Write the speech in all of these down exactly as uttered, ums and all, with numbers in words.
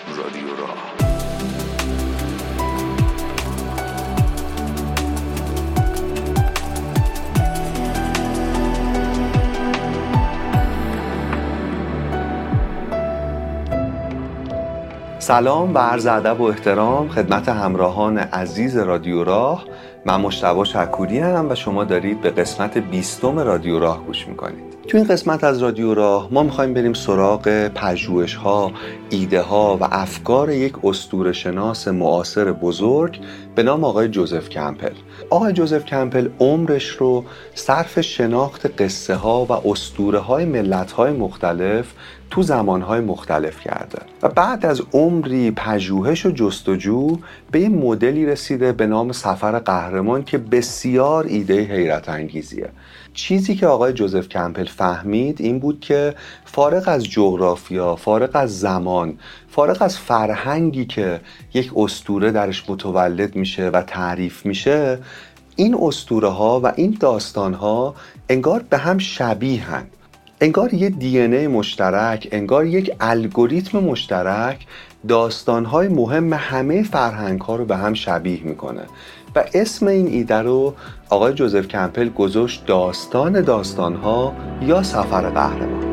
رادیو راه. سلام و عرض ادب و احترام خدمت همراهان عزیز رادیو راه. من مجتبی شکوری ام و شما دارید به قسمت بیستم رادیو راه گوش میکنید. تو این قسمت از رادیو راه ما میخوایم بریم سراغ پژوهش‌ها، ایده‌ها و افکار یک اسطوره‌شناس معاصر بزرگ به نام آقای جوزف کمپل. آقای جوزف کمپل عمرش رو صرف شناخت قصه ها و اسطوره های ملت های مختلف تو زمان های مختلف کرده و بعد از عمری پژوهش و جستجو به یه مدلی رسیده به نام سفر قهرمان که بسیار ایده حیرت انگیزیه. چیزی که آقای جوزف کمپل فهمید این بود که فارغ از جغرافیا، فارغ از زمان، فارغ از فرهنگی که یک اسطوره درش متولد میشه و تعریف میشه، این اسطوره ها و این داستان ها انگار به هم شبیهن، انگار یه دی ان ای مشترک، انگار یک الگوریتم مشترک داستان های مهم همه فرهنگ ها رو به هم شبیه میکنه و اسم این ایده رو آقای جوزف کمپل گذاشت داستان داستان ها یا سفر قهرمان.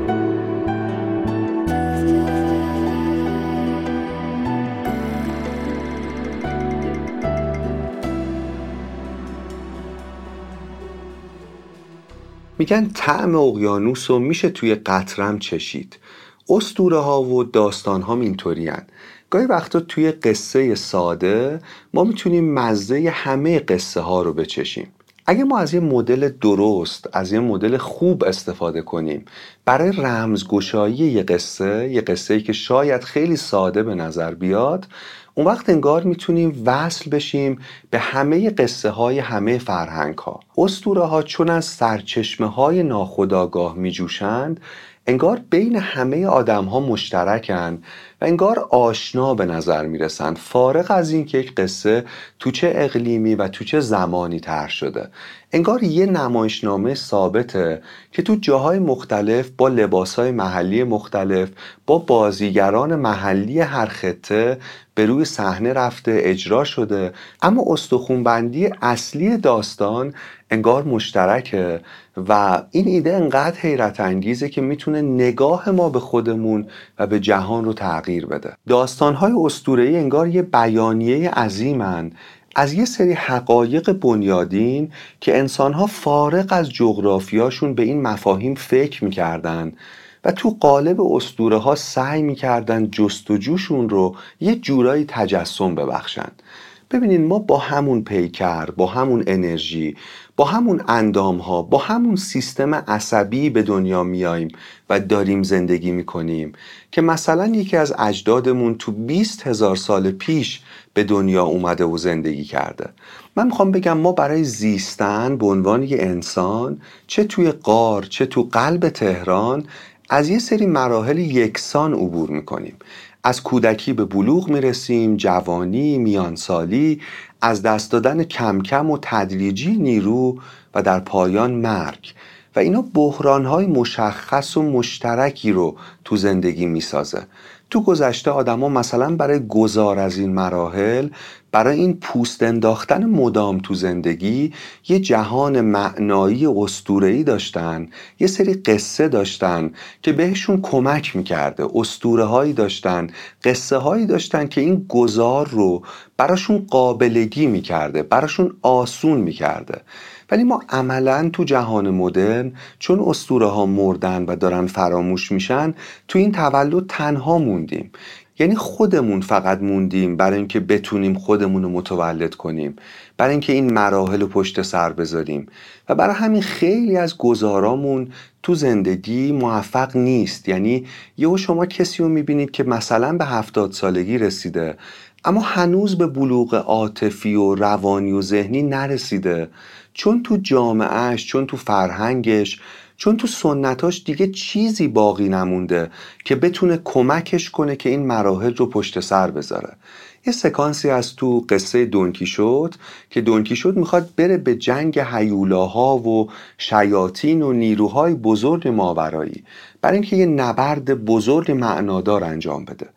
میگن طعم اقیانوس رو میشه توی قطرم چشید. اسطوره ها و داستان ها اینطوری هن. گاهی وقتا توی قصه ساده ما میتونیم مزه همه قصه ها رو بچشیم. اگه ما از یه مدل درست، از یه مدل خوب استفاده کنیم برای رمزگشایی یه قصه، یه قصه‌ای که شاید خیلی ساده به نظر بیاد، اون وقت انگار میتونیم وصل بشیم به همه قصه های همه فرهنگ ها. اسطوره ها چون از سرچشمه های ناخودآگاه میجوشند، انگار بین همه آدم ها مشترکن و انگار آشنا به نظر میرسن، فارغ از این که یک قصه تو چه اقلیمی و تو چه زمانی طرح شده. انگار یه نمایشنامه ثابته که تو جاهای مختلف با لباسهای محلی مختلف با بازیگران محلی هر خطه به روی صحنه رفته، اجرا شده، اما استخوان‌بندی اصلی داستان انگار مشترکه و این ایده انقدر حیرت انگیزه که میتونه نگاه ما به خودمون و به جهان رو تغییر بده. داستان‌های اسطوره‌ای انگار یه بیانیه عظیمن از یه سری حقایق بنیادین که انسان‌ها فارغ از جغرافیاشون به این مفاهیم فکر می‌کردن و تو قالب اسطوره ها سعی می‌کردن جستجوشون رو یه جورایی تجسم ببخشن. ببینین ما با همون پیکر، با همون انرژی، با همون اندام ها، با همون سیستم عصبی به دنیا میاییم و داریم زندگی میکنیم که مثلا یکی از اجدادمون تو بیست هزار سال پیش به دنیا اومده و زندگی کرده. من میخوام بگم ما برای زیستن به عنوان یه انسان، چه توی غار چه تو قلب تهران، از یه سری مراحل یکسان عبور میکنیم. از کودکی به بلوغ میرسیم، جوانی، میانسالی، از دست دادن کم کم و تدریجی نیرو و در پایان مرگ. و اینا بحران‌های مشخص و مشترکی رو تو زندگی میسازه. تو گذشته آدما مثلا برای گذار از این مراحل، برای این پوست انداختن مدام تو زندگی، یه جهان معنایی اسطوره‌ای داشتن، یه سری قصه داشتن که بهشون کمک میکرده، اسطوره‌هایی داشتن، قصه هایی داشتن که این گذار رو براشون قابلگی میکرده، براشون آسون میکرده. ولی ما عملاً تو جهان مدرن چون اسطوره ها مردن و دارن فراموش میشن، تو این تولد تنها موندیم. یعنی خودمون فقط موندیم برای اینکه بتونیم خودمون رو متولد کنیم، برای اینکه این مراحل رو پشت سر بذاریم و برای همین خیلی از گزارامون تو زندگی موفق نیست. یعنی یهو شما کسی رو میبینید که مثلا به هفتاد سالگی رسیده اما هنوز به بلوغ عاطفی و روانی و ذهنی نرسیده، چون تو جامعهش، چون تو فرهنگش، چون تو سنتاش دیگه چیزی باقی نمونده که بتونه کمکش کنه که این مراحل رو پشت سر بذاره. یه سکانسی از تو قصه دونکیشوت که دونکیشوت میخواد بره به جنگ هیولاها و شیاطین و نیروهای بزرگ ماورایی برای اینکه یه نبرد بزرگ معنادار انجام بده.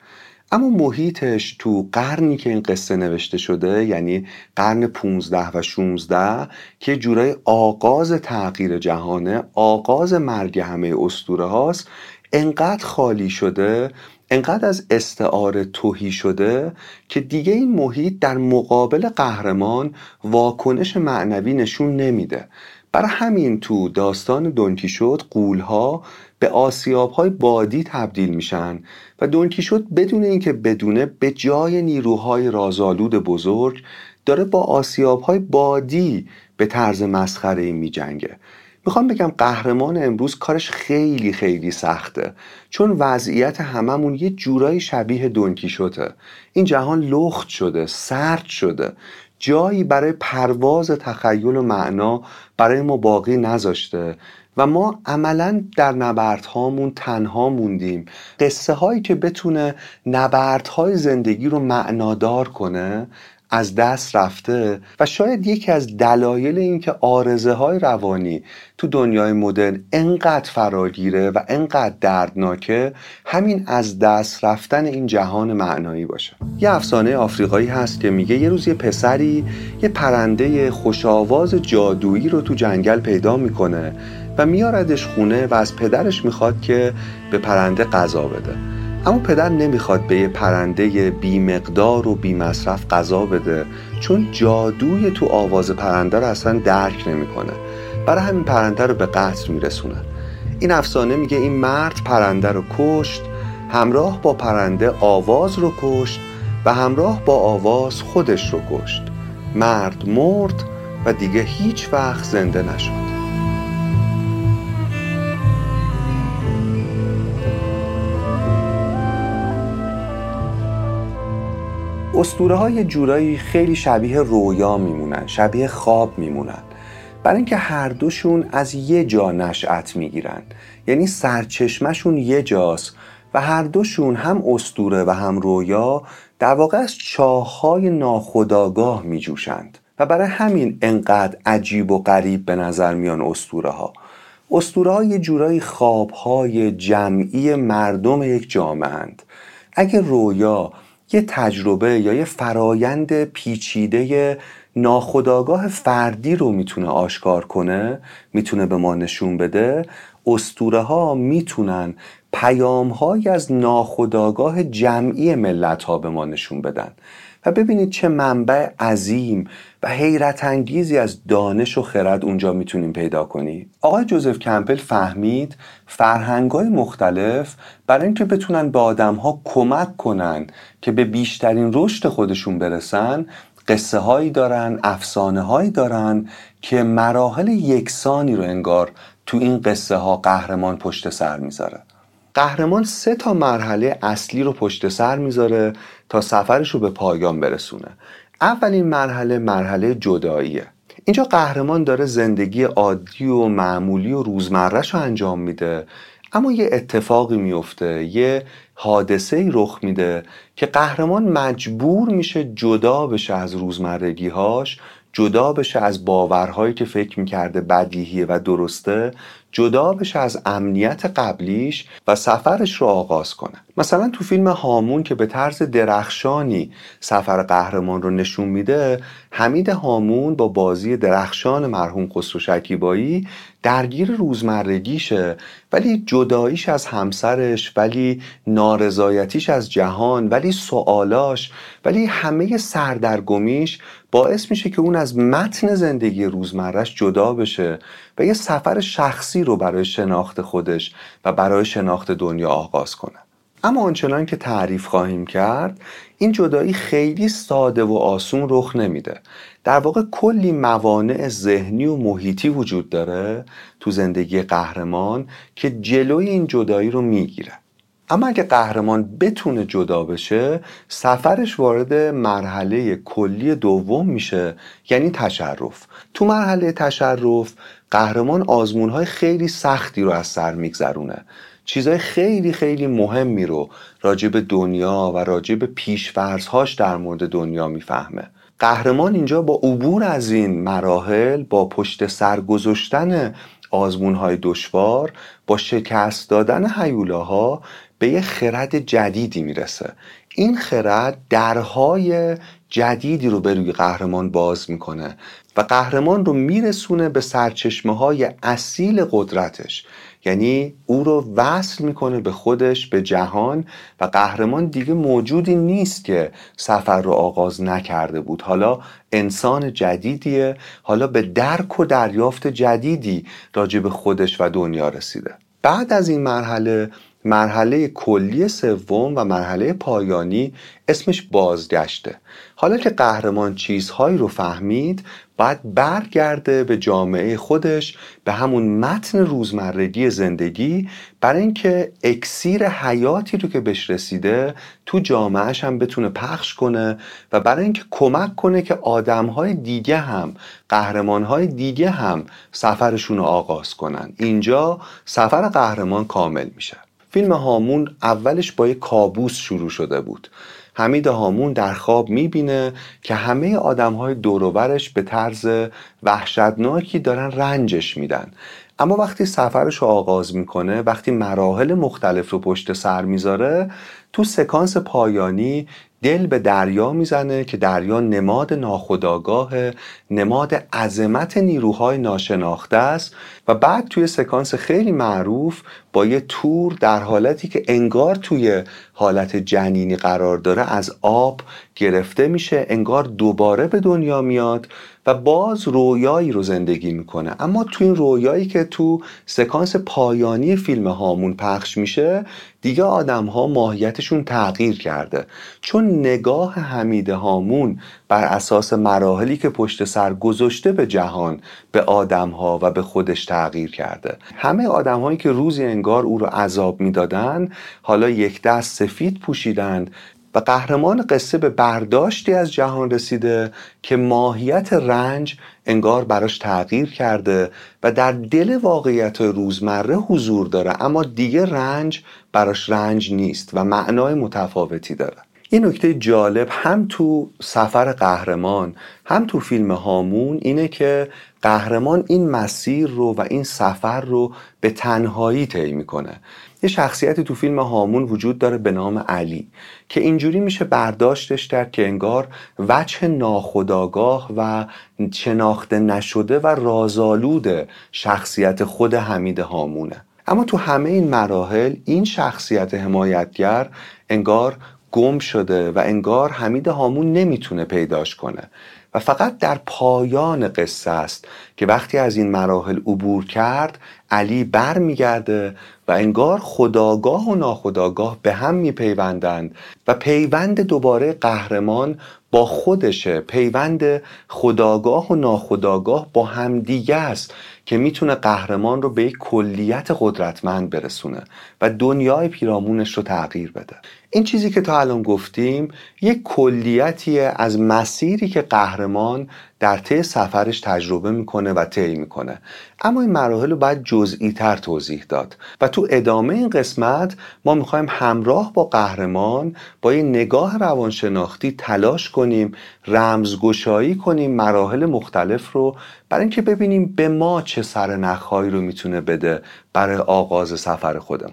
اما محیطش تو قرنی که این قصه نوشته شده، یعنی قرن پونزده و شونزده که جورای آغاز تغییر جهانه، آغاز مرگ همه اسطوره هاست، انقدر خالی شده، انقدر از استعاره تهی شده که دیگه این محیط در مقابل قهرمان واکنش معنوی نشون نمیده. برای همین تو داستان دونکیشوت غول‌ها به آسیاب‌های بادی تبدیل میشن و دونکیشوت بدون اینکه بدونه به جای نیروهای رازآلود بزرگ داره با آسیاب‌های بادی به طرز مسخره‌ای میجنگه. میخوام بگم قهرمان امروز کارش خیلی خیلی سخته، چون وضعیت هممون یه جورایی شبیه دونکیشوته. این جهان لخت شده، سرد شده، جایی برای پرواز تخیل و معنا برای ما باقی نذاشته و ما عملاً در نبردهامون تنها موندیم. قصه هایی که بتونه نبردهای زندگی رو معنادار کنه از دست رفته و شاید یکی از دلایل این که عارضه های روانی تو دنیای مدرن انقدر فراگیره و انقدر دردناکه همین از دست رفتن این جهان معنایی باشه. یه افسانه آفریقایی هست که میگه یه روز یه پسری یه پرنده خوش‌آواز جادویی رو تو جنگل پیدا میکنه و میاردش خونه و از پدرش میخواد که به پرنده غذا بده. اما پدر نمیخواد به یه پرنده بی مقدار و بی مصرف غذا بده، چون جادوی تو آواز پرنده رو اصلا درک نمیکنه. برای همین پرنده رو به قتل میرسونه. این افسانه میگه این مرد پرنده رو کشت، همراه با پرنده آواز رو کشت و همراه با آواز خودش رو کشت. مرد مرد و دیگه هیچ وقت زنده نشد. اسطوره های جورایی خیلی شبیه رویا میمونن، شبیه خواب میمونن، برای اینکه هر دوشون از یه جا نشأت میگیرن، یعنی سرچشمشون یه جاست و هر دوشون هم اسطوره و هم رویا در واقع از چاه‌های ناخودآگاه میجوشند و برای همین انقدر عجیب و غریب به نظر میان اسطوره ها. اسطوره ها یه جورایی خواب‌های جمعی مردم یک جامعه اند. اگه رویا یه تجربه یا یه فرایند پیچیده ناخودآگاه فردی رو میتونه آشکار کنه، میتونه به ما نشون بده، اسطوره ها میتونن پیام های از ناخودآگاه جمعی ملت ها به ما نشون بدن و ببینید چه منبع عظیم و حیرت انگیزی از دانش و خرد اونجا میتونیم پیدا کنیم. آقای جوزف کمپل فهمید فرهنگ‌های مختلف برای اینکه بتونن به آدم‌ها کمک کنن که به بیشترین رشد خودشون برسن، قصه هایی دارن، افسانه هایی دارن که مراحل یکسانی رو انگار تو این قصه ها قهرمان پشت سر میذاره. قهرمان سه تا مرحله اصلی رو پشت سر میذاره تا سفرش رو به پایان برسونه. اولین مرحله مرحله جداییه. اینجا قهرمان داره زندگی عادی و معمولی و روزمره‌شو انجام میده، اما یه اتفاقی میفته، یه حادثه‌ای رخ میده که قهرمان مجبور میشه جدا بشه از روزمرگی‌هاش، جدا بشه از باورهایی که فکر میکرده بدیهیه و درسته، جدا بشه از امنیت قبلیش و سفرش رو آغاز کنه. مثلا تو فیلم هامون که به طرز درخشانی سفر قهرمان رو نشون میده، حمید هامون با بازی درخشان مرحوم خسرو شکیبایی درگیر روزمرگیشه، ولی جداییش از همسرش، ولی نارضایتیش از جهان، ولی سوالاش، ولی همه سردرگمیش باعث میشه که اون از متن زندگی روزمرهش جدا بشه و یه سفر شخصی رو برای شناخت خودش و برای شناخت دنیا آغاز کنه. اما آنچنان که تعریف خواهیم کرد، این جدایی خیلی ساده و آسون رخ نمیده. در واقع کلی موانع ذهنی و محیطی وجود داره تو زندگی قهرمان که جلوی این جدایی رو میگیره. اما اگه قهرمان بتونه جدا بشه، سفرش وارد مرحله کلی دوم میشه، یعنی تشرف. تو مرحله تشرف قهرمان آزمونهای خیلی سختی رو از سر میگذرونه، چیزای خیلی خیلی مهمی رو راجع به دنیا و راجع به پیش‌فرض‌هاش در مورد دنیا میفهمه. قهرمان اینجا با عبور از این مراحل، با پشت سر گذاشتن آزمونهای دشوار، با شکست دادن هیولاها، به یه خرد جدیدی میرسه. این خرد درهای جدیدی رو به روی قهرمان باز میکنه و قهرمان رو میرسونه به سرچشمه های اصیل قدرتش، یعنی او رو وصل میکنه به خودش، به جهان، و قهرمان دیگه موجودی نیست که سفر رو آغاز نکرده بود. حالا انسان جدیدیه، حالا به درک و دریافت جدیدی راجع به خودش و دنیا رسیده. بعد از این مرحله، مرحله کلی سوم و مرحله پایانی اسمش بازگشته. حالا که قهرمان چیزهایی رو فهمید، باید برگرده به جامعه خودش، به همون متن روزمرگی زندگی، برای اینکه اکسیر حیاتی رو که بهش رسیده تو جامعهش هم بتونه پخش کنه و برای اینکه کمک کنه که آدمهای دیگه هم، قهرمانهای دیگه هم سفرشون رو آغاز کنن. اینجا سفر قهرمان کامل میشه. فیلم هامون اولش با یک کابوس شروع شده بود. حمید هامون در خواب میبینه که همه آدمهای دور و برش به طرز وحشتناکی دارن رنجش میدن. اما وقتی سفرش رو آغاز میکنه، وقتی مراحل مختلف رو پشت سر میذاره، تو سکانس پایانی دل به دریا میزنه که دریا نماد ناخودآگاه، نماد عظمت نیروهای ناشناخته است، و بعد توی سکانس خیلی معروف با یه تور در حالتی که انگار توی حالت جنینی قرار داره از آب گرفته میشه، انگار دوباره به دنیا میاد و باز رویایی رو زندگی میکنه. اما تو این رویایی که تو سکانس پایانی فیلم هامون پخش میشه، دیگه آدم ها ماهیتشون تغییر کرده، چون نگاه حمید هامون بر اساس مراحلی که پشت سر گذاشته به جهان، به آدم ها و به خودش تغییر کرده. همه آدم هایی که روزی انگار او رو عذاب میدادن، حالا یک دست سفید پوشیدند و قهرمان قصه به برداشتی از جهان رسیده که ماهیت رنج انگار براش تغییر کرده و در دل واقعیت روزمره حضور داره، اما دیگه رنج براش رنج نیست و معنای متفاوتی داره. این نکته جالب هم تو سفر قهرمان هم تو فیلم هامون اینه که قهرمان این مسیر رو و این سفر رو به تنهایی طی میکنه. یه شخصیتی تو فیلم هامون وجود داره به نام علی که اینجوری میشه برداشتش کرد که انگار وجه ناخودآگاه و شناخته نشده و رازآلود شخصیت خود حمید هامونه. اما تو همه این مراحل این شخصیت حمایتگر انگار گم شده و انگار حمید هامون نمیتونه پیداش کنه و فقط در پایان قصه است که وقتی از این مراحل عبور کرد، علی بر میگرده و انگار خودآگاه و ناخودآگاه به هم میپیوندند و پیوند دوباره قهرمان با خودشه، پیوند خودآگاه و ناخودآگاه با همدیگه است که میتونه قهرمان رو به یک کلیت قدرتمند برسونه و دنیای پیرامونش رو تغییر بده. این چیزی که تا الان گفتیم یک کلیتیه از مسیری که قهرمان در طی سفرش تجربه میکنه و طی میکنه، اما این مراحل رو باید جزئی تر توضیح داد و تو ادامه این قسمت ما میخوایم همراه با قهرمان با یه نگاه روانشناختی تلاش کنیم رمزگشایی کنیم مراحل مختلف رو، برای اینکه ببینیم به ما چه سرنخهایی رو میتونه بده برای آغاز سفر خودمون.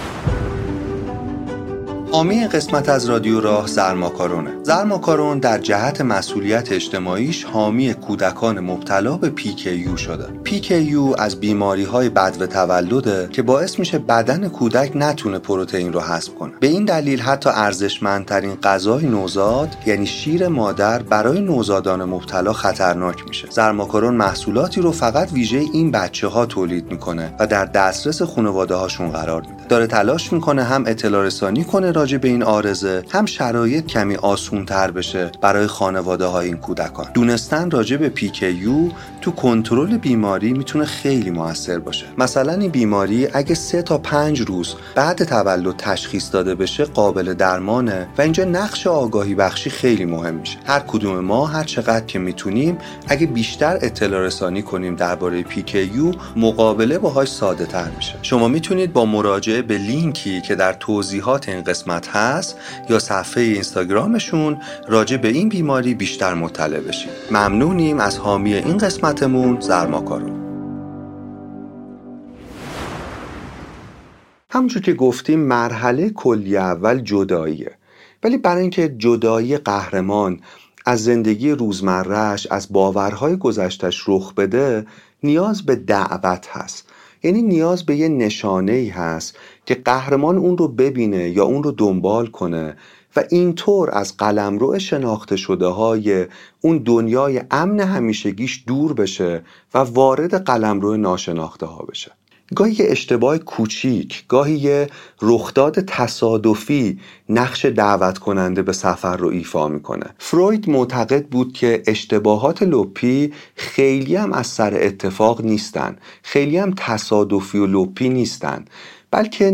حامی این قسمت از رادیو راه زرماکارونه. زرماکارون در جهت مسئولیت اجتماعیش حامی کودکان مبتلا به پی کی یو شده. پی کی یو از بیماری‌های بدو تولده که باعث میشه بدن کودک نتونه پروتئین رو هضم کنه. به این دلیل حتی ارزشمندترین غذای نوزاد یعنی شیر مادر برای نوزادان مبتلا خطرناک میشه. زرماکارون محصولاتی رو فقط ویژه این بچه‌ها تولید میکنه و در دسترس خانواده‌هاشون قرار میده. داره تلاش میکنه هم اطلاع رسانی کنه راجع به این عارضه، هم شرایط کمی آسون تر بشه برای خانواده های این کودکان. دونستن راجع به پی کی یو تو کنترل بیماری میتونه خیلی موثر باشه. مثلا این بیماری اگه سه تا پنج روز بعد تولد تشخیص داده بشه قابل درمانه و اینجا نقش آگاهی بخشی خیلی مهم میشه. هر کدوم ما هر چقدر که میتونیم اگه بیشتر اطلاع رسانی کنیم درباره پی کی یو، مقابله باهاش ساده تر میشه. شما میتونید با مراجعه به لینکی که در توضیحات این قسمت هست یا صفحه اینستاگرامشون راجع به این بیماری بیشتر مطلع بشید. ممنونیم از حامی این قسمتمون زرماکارون. همونجور که گفتیم مرحله کلی اول جداییه، ولی برای اینکه جدایی قهرمان از زندگی روزمرهش، از باورهای گذشتش رخ بده، نیاز به دعوت هست. یعنی نیاز به یه نشانه‌ای هست که قهرمان اون رو ببینه یا اون رو دنبال کنه و اینطور از قلمرو شناخته شده های اون دنیای امن همیشگیش دور بشه و وارد قلمرو ناشناخته ها بشه. گاهی یه اشتباه کوچیک، گاهی یه رخداد تصادفی نقش دعوت کننده به سفر رو ایفا میکنه. فروید معتقد بود که اشتباهات لپی خیلی هم از سر اتفاق نیستن، خیلی هم تصادفی و لپی نیستن، بلکه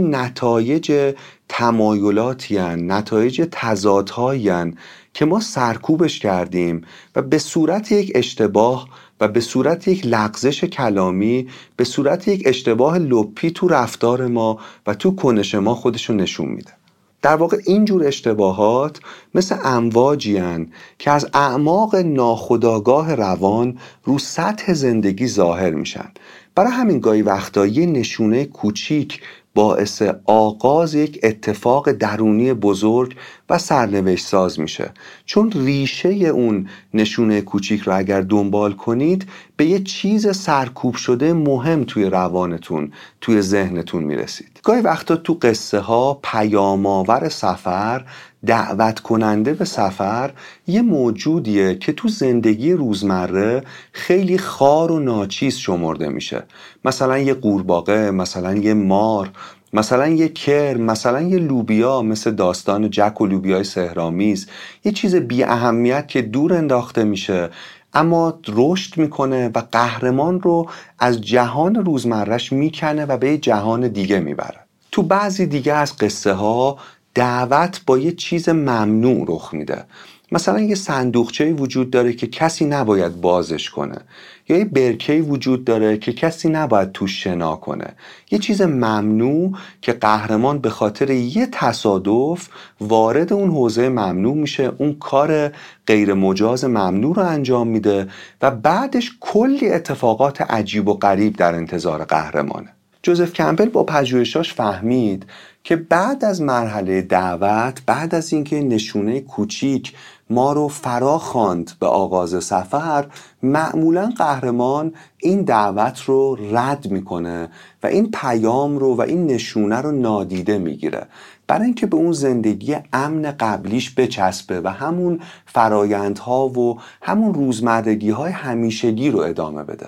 نتایج تمایلاتی هن، نتایج تضادهایی هن که ما سرکوبش کردیم و به صورت یک اشتباه و به صورت یک لغزش کلامی، به صورت یک اشتباه لپی تو رفتار ما و تو کنش ما خودشو نشون میده. در واقع اینجور اشتباهات مثل امواجی هن که از اعماق ناخودآگاه روان رو سطح زندگی ظاهر میشن. برای همین گاهی وقتا یه نشونه کوچیک باعث آغاز یک اتفاق درونی بزرگ و سرنوشت ساز میشه، چون ریشه اون نشونه کوچیک رو اگر دنبال کنید به یه چیز سرکوب شده مهم توی روانتون، توی ذهنتون میرسید. گاهی وقتا تو قصه ها پیام‌آور سفر، دعوت کننده به سفر یه موجودیه که تو زندگی روزمره خیلی خار و ناچیز شمرده میشه. مثلا یه قورباغه، مثلا یه مار، مثلا یه کرم، مثلا یه لوبیا، مثل داستان جک و لوبیای سحرآمیز. یه چیز بی اهمیت که دور انداخته میشه اما رشد میکنه و قهرمان رو از جهان روزمرهش میکنه و به یه جهان دیگه میبره. تو بعضی دیگه از قصه ها دعوت با یه چیز ممنوع رخ میده. مثلا یه صندوقچه‌ای وجود داره که کسی نباید بازش کنه، یا یه برکه‌ای وجود داره که کسی نباید توش شنا کنه. یه چیز ممنوع که قهرمان به خاطر یه تصادف وارد اون حوزه ممنوع میشه، اون کار غیر مجاز ممنوع رو انجام میده و بعدش کلی اتفاقات عجیب و غریب در انتظار قهرمانه. جوزف کمپبل با پژوهشاش فهمید که بعد از مرحله دعوت، بعد از اینکه نشونه کوچیک ما رو فرا خواند به آغاز سفر، معمولا قهرمان این دعوت رو رد میکنه و این پیام رو و این نشونه رو نادیده میگیره، برای اینکه به اون زندگی امن قبلیش بچسبه و همون فرایندها و همون روزمرگی‌های همیشگی رو ادامه بده.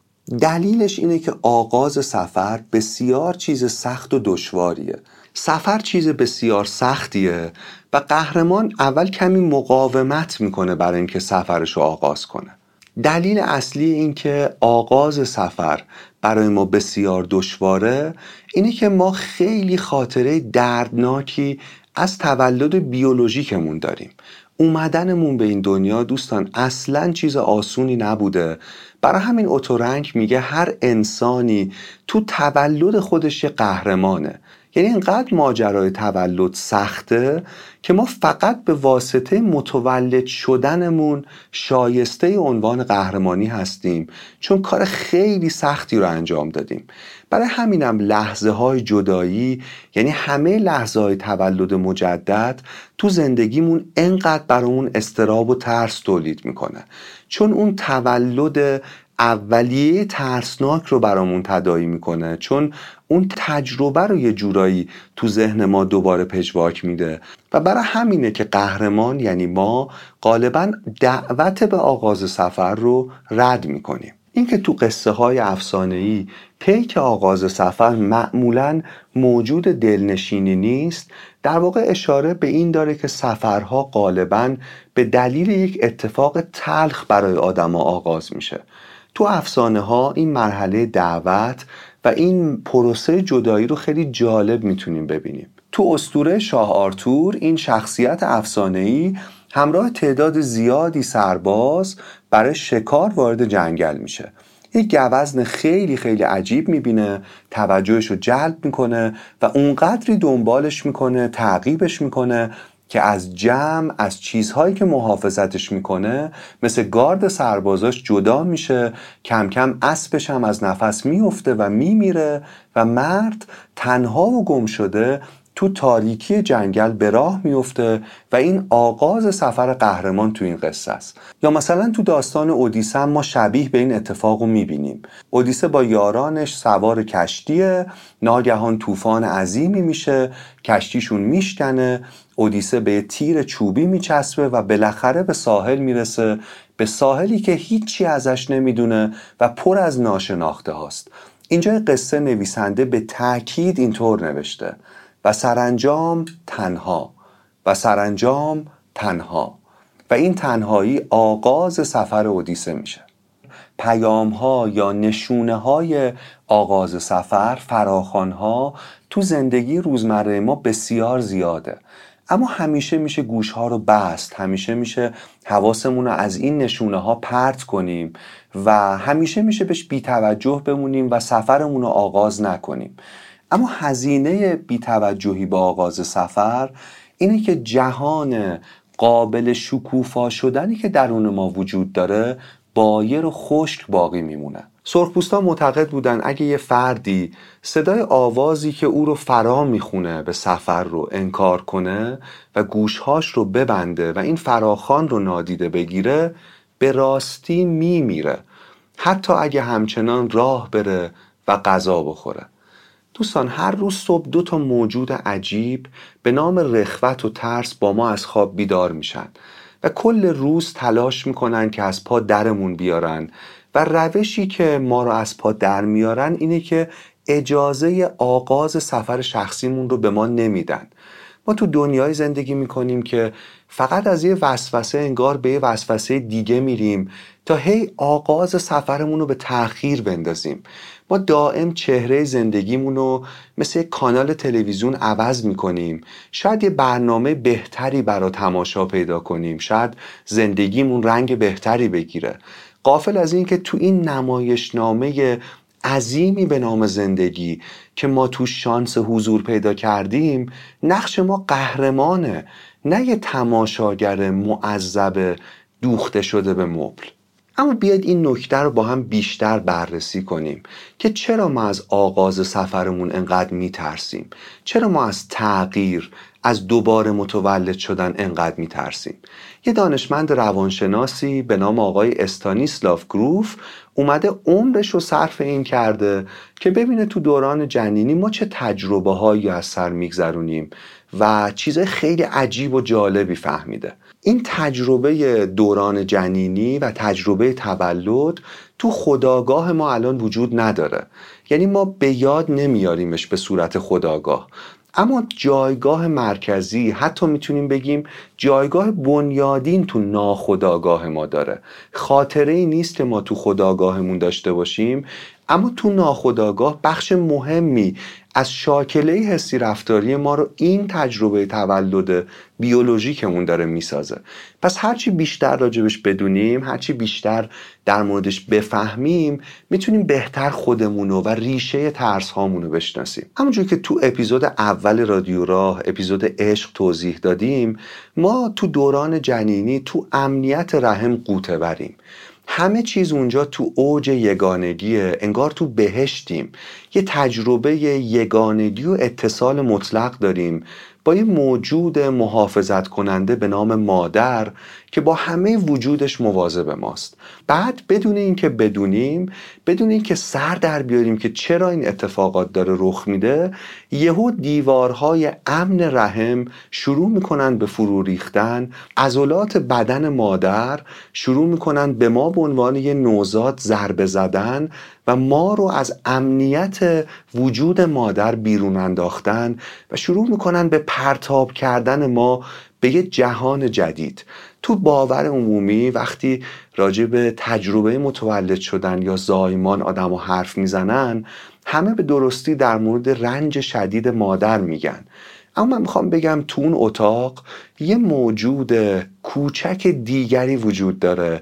دلیلش اینه که آغاز سفر بسیار چیز سخت و دشواریه. سفر چیز بسیار سختیه و قهرمان اول کمی مقاومت میکنه برای اینکه سفرش رو آغاز کنه. دلیل اصلی این که آغاز سفر برای ما بسیار دشواره اینه که ما خیلی خاطره دردناکی از تولد بیولوژیکمون داریم. اومدنمون به این دنیا دوستان اصلاً چیز آسونی نبوده. برای همین اوتورنک میگه هر انسانی تو تولد خودش یه قهرمانه. یعنی اینقدر ماجرای تولد سخته که ما فقط به واسطه متولد شدنمون شایسته عنوان قهرمانی هستیم، چون کار خیلی سختی رو انجام دادیم. برای همینم لحظه های جدایی، یعنی همه لحظه های تولد مجدد تو زندگیمون انقدر برامون اضطراب و ترس تولید میکنه، چون اون تولد اولیه ترسناک رو برامون تداعی میکنه، چون اون تجربه رو یه جورایی تو ذهن ما دوباره پژواک میده و برای همینه که قهرمان یعنی ما غالباً دعوت به آغاز سفر رو رد میکنیم. اینکه تو قصه های افسانه‌ای پیک آغاز سفر معمولاً موجود دلنشینی نیست، در واقع اشاره به این داره که سفرها غالباً به دلیل یک اتفاق تلخ برای آدم‌ها آغاز میشه. تو افسانه ها این مرحله دعوت و این پروسه جدایی رو خیلی جالب میتونیم ببینیم. تو اسطوره شاه آرتور این شخصیت افسانه‌ای همراه تعداد زیادی سرباز برای شکار وارد جنگل میشه. یک گوزن خیلی خیلی عجیب میبینه، توجهش رو جلب میکنه و اونقدری دنبالش میکنه، تعقیبش میکنه که از جمع، از چیزهایی که محافظتش میکنه مثل گارد سربازاش جدا میشه، کم کم اسبش هم از نفس میفته و میمیره و مرد تنها و گم شده تو تاریکی جنگل به راه میفته و این آغاز سفر قهرمان تو این قصه است. یا مثلا تو داستان اودیسه ما شبیه به این اتفاق رو میبینیم. اودیسه با یارانش سوار کشتیه، ناگهان طوفان عظیمی میشه، کشتیشون میشکنه، اودیسه به تیر چوبی میچسبه و بالاخره به ساحل میرسه، به ساحلی که هیچی ازش نمیدونه و پر از ناشناخته هاست. اینجا قصه نویسنده به تأکید اینطور نوشته: و سرانجام تنها و سرانجام تنها و این تنهایی آغاز سفر اودیسه میشه. پیام ها یا نشونه های آغاز سفر، فراخوان ها تو زندگی روزمره ما بسیار زیاده، اما همیشه میشه گوش ها رو بست، همیشه میشه حواسمون رو از این نشونه ها پرت کنیم و همیشه میشه بهش بی‌توجه بمونیم و سفرمون رو آغاز نکنیم. اما هزینه بی‌توجهی به آغاز سفر اینه که جهان قابل شکوفا شدنی که درون ما وجود داره بایر و خشک باقی میمونه. سرخپوستان معتقد بودن اگه یه فردی صدای آوازی که او رو فرا میخونه به سفر رو انکار کنه و گوشهاش رو ببنده و این فراخوان رو نادیده بگیره، به راستی میمیره، حتی اگه همچنان راه بره و غذا بخوره. دوستان، هر روز صبح دو تا موجود عجیب به نام رخوت و ترس با ما از خواب بیدار میشن و کل روز تلاش میکنن که از پا درمون بیارن و روشی که ما رو از پا در میارن اینه که اجازه آغاز سفر شخصیمون رو به ما نمیدن. ما تو دنیای زندگی میکنیم که فقط از یه وسوسه انگار به یه وسوسه دیگه میریم تا هی آغاز سفرمون رو به تأخیر بندازیم. ما دائم چهره زندگیمون رو مثل یک کانال تلویزیون عوض میکنیم. شاید یه برنامه بهتری برای تماشا پیدا کنیم، شاید زندگیمون رنگ بهتری بگیره، غافل از این که تو این نمایشنامه عظیمی به نام زندگی که ما تو شانس حضور پیدا کردیم، نقش ما قهرمانه، نه یه تماشاگر معذب دوخته شده به مبل. اما بیاید این نکته رو با هم بیشتر بررسی کنیم که چرا ما از آغاز سفرمون انقدر میترسیم، چرا ما از تغییر، از دوباره متولد شدن انقدر میترسیم. یه دانشمند روانشناسی به نام آقای استانیسلاف گروف اومده عمرش رو صرف این کرده که ببینه تو دوران جنینی ما چه تجربه هایی از سر میگذرونیم و چیزای خیلی عجیب و جالبی فهمیده. این تجربه دوران جنینی و تجربه تولد تو خودآگاه ما الان وجود نداره، یعنی ما به یاد نمیاریمش به صورت خودآگاه، اما جایگاه مرکزی، حتی میتونیم بگیم جایگاه بنیادین تو ناخودآگاه ما داره. خاطره ای نیست که ما تو خودآگاهمون داشته باشیم، اما تو ناخودآگاه بخش مهمی از شاکله حسی رفتاری ما رو این تجربه تولد بیولوژیکمون داره میسازه. پس هرچی بیشتر راجبش بدونیم، هرچی بیشتر در موردش بفهمیم، میتونیم بهتر خودمونو و ریشه ترس هامونو بشناسیم. همونجور که تو اپیزود اول رادیو راه، اپیزود عشق توضیح دادیم، ما تو دوران جنینی تو امنیت رحم غوطه بریم. همه چیز اونجا تو اوج یگانگیه، انگار تو بهشتیم. یه تجربه یگانگی و اتصال مطلق داریم با یه موجود محافظت کننده به نام مادر که با همه وجودش مواظب ماست. بعد بدون این که بدونیم، بدون این که سر در بیاریم که چرا این اتفاقات داره رخ میده، یهو دیوارهای امن رحم شروع میکنن به فرو ریختن، عضلات بدن مادر شروع میکنن به ما به عنوان یه نوزاد ضربه زدن و ما رو از امنیت وجود مادر بیرون انداختن و شروع میکنن به پرتاب کردن ما به یه جهان جدید. تو باور عمومی وقتی راجع به تجربه متولد شدن یا زایمان آدم ها حرف میزنن، همه به درستی در مورد رنج شدید مادر میگن، اما من میخوام بگم تو اون اتاق یه موجود کوچک دیگری وجود داره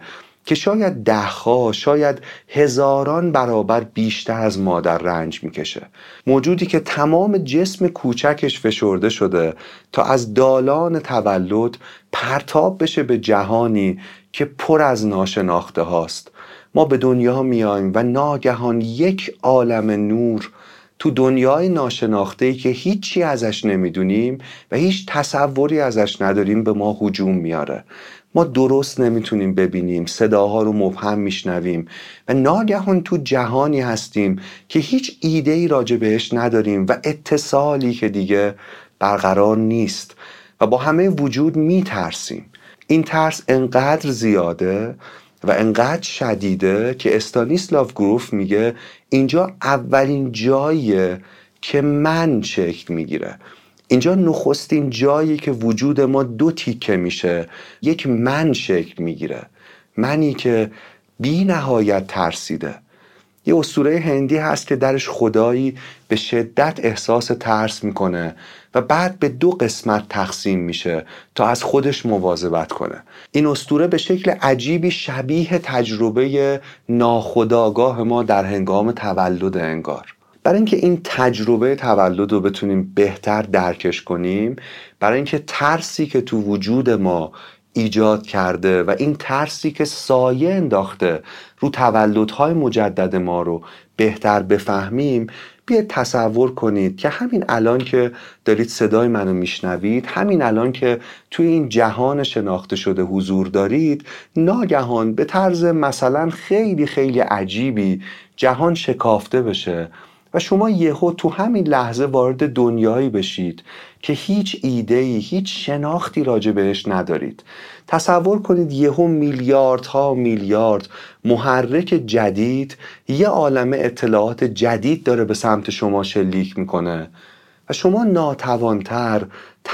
که شاید دهها، شاید هزاران برابر بیشتر از مادر رنج میکشه. موجودی که تمام جسم کوچکش فشرده شده تا از دالان تولد پرتاب بشه به جهانی که پر از ناشناخته هاست. ما به دنیا میایم و ناگهان یک عالم نور تو دنیای ناشناخته‌ای که هیچی ازش نمیدونیم و هیچ تصوری ازش نداریم به ما هجوم میاره. ما درست نمیتونیم ببینیم، صداها رو مبهم میشنویم و ناگهان تو جهانی هستیم که هیچ ایده‌ای راجع بهش نداریم و اتصالی که دیگه برقرار نیست و با همه وجود میترسیم. این ترس انقدر زیاده و انقدر شدیده که استانیسلاو گروف میگه اینجا اولین جاییه که من شکل میگیره. اینجا نخستین جایی که وجود ما دو تیکه میشه، یک من شکل میگیره، منی که بی نهایت ترسیده. یه اسطوره هندی هست که درش خدایی به شدت احساس ترس میکنه و بعد به دو قسمت تقسیم میشه تا از خودش مواظبت کنه. این اسطوره به شکل عجیبی شبیه تجربه ناخودآگاه ما در هنگام تولد انگار. برای اینکه این تجربه تولد رو بتونیم بهتر درکش کنیم، برای اینکه ترسی که تو وجود ما ایجاد کرده و این ترسی که سایه انداخته رو تولدهای مجدد ما رو بهتر بفهمیم، بیاید تصور کنید که همین الان که دارید صدای منو میشنوید، همین الان که توی این جهان شناخته شده حضور دارید، ناگهان به طرز مثلا خیلی خیلی عجیبی جهان شکافته بشه و شما یهو تو همین لحظه وارد دنیایی بشید که هیچ ایده‌ای، هیچ شناختی راجع بهش ندارید. تصور کنید یهو میلیاردها میلیارد محرک جدید، یه عالمه اطلاعات جدید داره به سمت شما شلیک میکنه و شما ناتوانتر،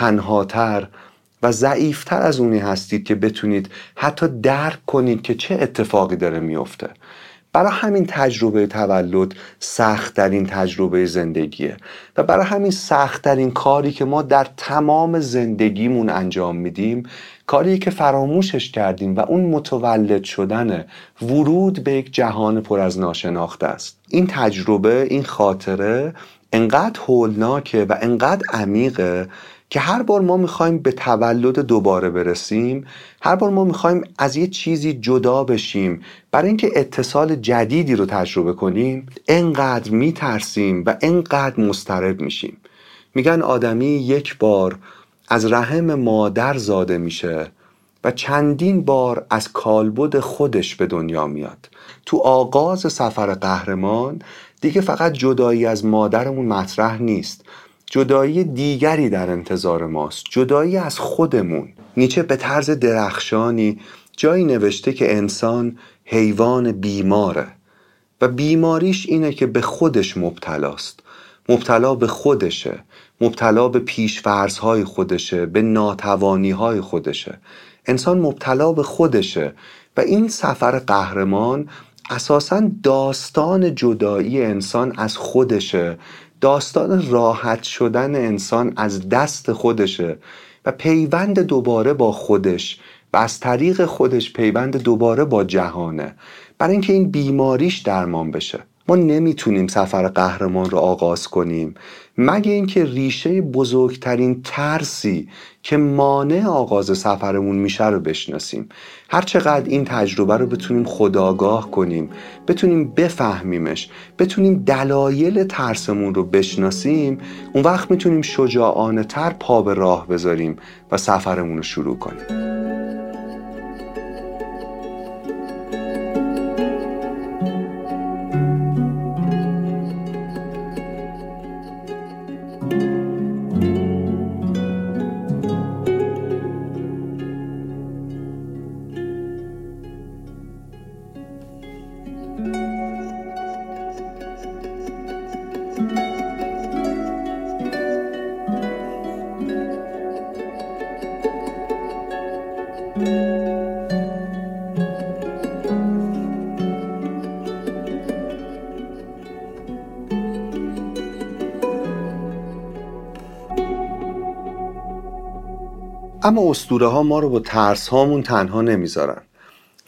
تنهاتر و ضعیفتر از اونی هستید که بتونید حتی درک کنید که چه اتفاقی داره میفته. برای همین تجربه تولد سخت‌ترین تجربه زندگیه و برای همین سخت‌ترین کاری که ما در تمام زندگیمون انجام میدیم، کاری که فراموشش کردیم و اون متولد شدن، ورود به یک جهان پر از ناشناخته است. این تجربه، این خاطره انقدر هولناکه و انقدر عمیقه که هر بار ما میخوایم به تولد دوباره برسیم، هر بار ما میخوایم از یه چیزی جدا بشیم برای اینکه اتصال جدیدی رو تجربه کنیم، انقدر میترسیم و انقدر مضطرب میشیم. میگن آدمی یک بار از رحم مادر زاده میشه و چندین بار از کالبد خودش به دنیا میاد. تو آغاز سفر قهرمان دیگه فقط جدایی از مادرمون مطرح نیست، جدایی دیگری در انتظار ماست، جدایی از خودمون. نیچه به طرز درخشانی جایی نوشته که انسان حیوان بیماره و بیماریش اینه که به خودش مبتلاست، مبتلا به خودشه، مبتلا به پیش‌فرض‌های خودشه، به ناتوانی‌های خودشه. انسان مبتلا به خودشه و این سفر قهرمان اساساً داستان جدایی انسان از خودشه، داستان راحت شدن انسان از دست خودشه و پیوند دوباره با خودش و از طریق خودش پیوند دوباره با جهانه، برای اینکه این بیماریش درمان بشه. ما نمیتونیم سفر قهرمان رو آغاز کنیم مگه اینکه ریشه بزرگترین ترسی که مانع آغاز سفرمون میشه رو بشناسیم. هر چقدر این تجربه رو بتونیم خودآگاه کنیم، بتونیم بفهمیمش، بتونیم دلایل ترسمون رو بشناسیم، اون وقت میتونیم شجاعانه تر پا به راه بذاریم و سفرمون رو شروع کنیم. اما اسطوره ها ما رو با ترس هامون تنها نمیذارن.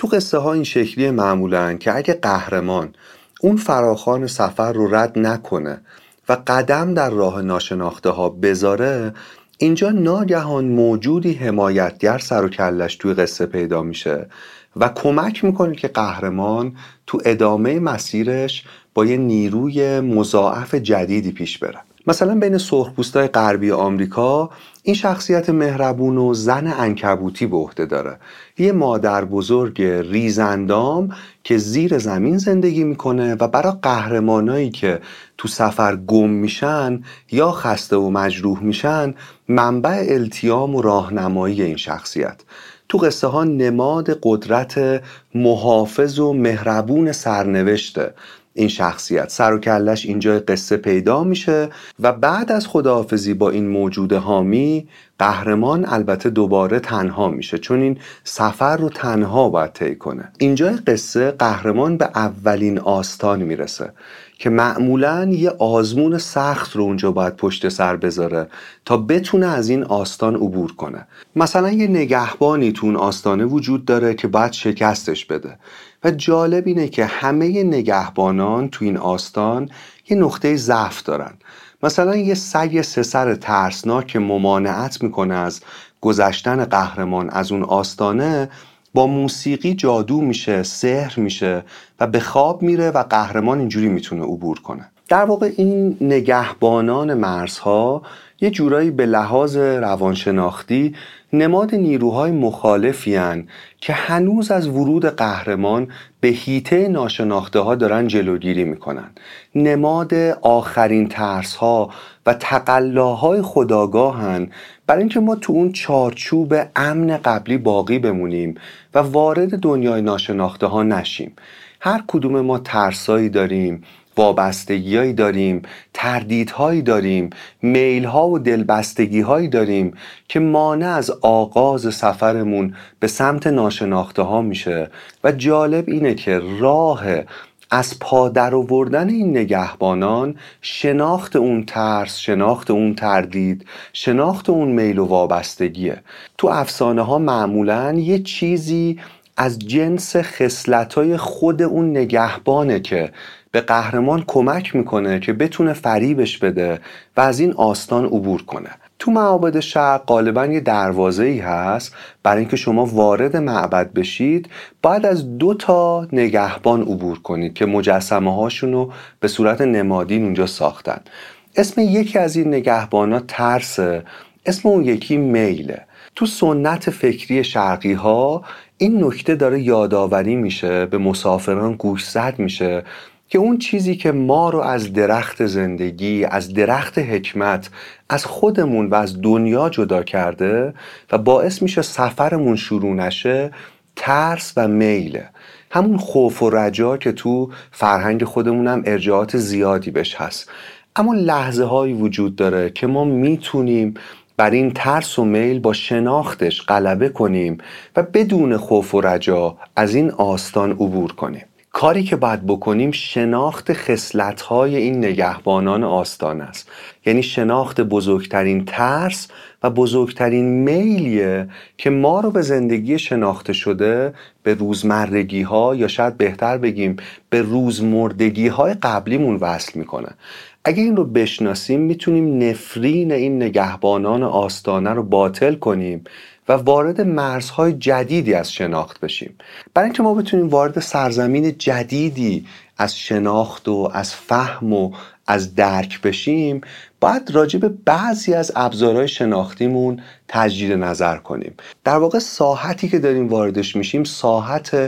تو قصه ها این شکلی معمولن که اگه قهرمان اون فراخوان سفر رو رد نکنه و قدم در راه ناشناخته ها بذاره، اینجا ناگهان موجودی حمایتگر سر و کلش توی قصه پیدا میشه و کمک میکنه که قهرمان تو ادامه مسیرش با یه نیروی مضاعف جدیدی پیش بره. مثلا بین سرخپوستای غربی آمریکا این شخصیت مهربون و زن عنکبوتی به عهده داره، یه مادر بزرگ ریزاندام که زیر زمین زندگی میکنه و برای قهرمانایی که تو سفر گم میشن یا خسته و مجروح میشن منبع التیام و راهنمایی این شخصیت. تو قصه ها نماد قدرت محافظ و مهربون سرنوشته این شخصیت سر و کلش اینجا قصه پیدا میشه و بعد از خداحافظی با این موجود حامی، قهرمان البته دوباره تنها میشه، چون این سفر رو تنها باید طی کنه. اینجا قصه قهرمان به اولین آستان میرسه که معمولاً یه آزمون سخت رو اونجا باید پشت سر بذاره تا بتونه از این آستان عبور کنه. مثلا یه نگهبانی تو اون آستانه وجود داره که باید شکستش بده و جالب اینه که همه نگهبانان تو این آستان یه نقطه ضعف دارن. مثلا یه سگ سه سر ترسناک که ممانعت میکنه از گذشتن قهرمان از اون آستانه با موسیقی جادو میشه، سحر میشه و به خواب میره و قهرمان اینجوری میتونه عبور کنه. در واقع این نگهبانان مرزها یه جورایی به لحاظ روانشناختی نماد نیروهای مخالفی هن که هنوز از ورود قهرمان به حیطه ناشناخته ها دارن جلوگیری میکنن. نماد آخرین ترس ها و تقلاهای خودآگاه هن برای اینکه ما تو اون چارچوب امن قبلی باقی بمونیم و وارد دنیای ناشناخته ها نشیم. هر کدوم ما ترسایی داریم، وابستگی‌هایی داریم، تردیدهایی داریم، میل‌ها و دلبستگی‌هایی داریم که مانع از آغاز سفرمون به سمت ناشناخته ها میشه و جالب اینه که راه از پا در آوردن این نگهبانان شناخت اون ترس، شناخت اون تردید، شناخت اون میل و وابستگیه. تو افسانه ها معمولاً یه چیزی از جنس خصلت‌های خود اون نگهبانه که به قهرمان کمک میکنه که بتونه فریبش بده و از این آستان عبور کنه. تو معابد شرق غالبا یه دروازه‌ای هست، برای اینکه شما وارد معبد بشید باید از دو تا نگهبان عبور کنید که مجسمه هاشونو به صورت نمادین اونجا ساختن. اسم یکی از این نگهبانا ترسه، اسم اون یکی میله. تو سنت فکری شرقی ها این نکته داره یادآوری میشه، به مسافران گوشزد میشه که اون چیزی که ما رو از درخت زندگی، از درخت حکمت، از خودمون و از دنیا جدا کرده و باعث میشه سفرمون شروع نشه، ترس و میله. همون خوف و رجا که تو فرهنگ خودمون هم ارجاعات زیادی بهش هست. اما لحظه هایی وجود داره که ما میتونیم بر این ترس و میل با شناختش غلبه کنیم و بدون خوف و رجا از این آستان عبور کنیم. کاری که باید بکنیم شناخت خصلت‌های این نگهبانان آستان است، یعنی شناخت بزرگترین ترس و بزرگترین میلیه که ما رو به زندگی شناخته شده، به روزمرگی‌ها یا شاید بهتر بگیم به روزمردگی‌های قبلیمون وصل میکنه. اگه این رو بشناسیم میتونیم نفرین این نگهبانان آستانه رو باطل کنیم و وارد مرزهای جدیدی از شناخت بشیم. برای اینکه ما بتونیم وارد سرزمین جدیدی از شناخت و از فهم و از درک بشیم، باید راجع به بعضی از ابزارهای شناختیمون تجدید نظر کنیم. در واقع ساحتی که داریم واردش میشیم ساحت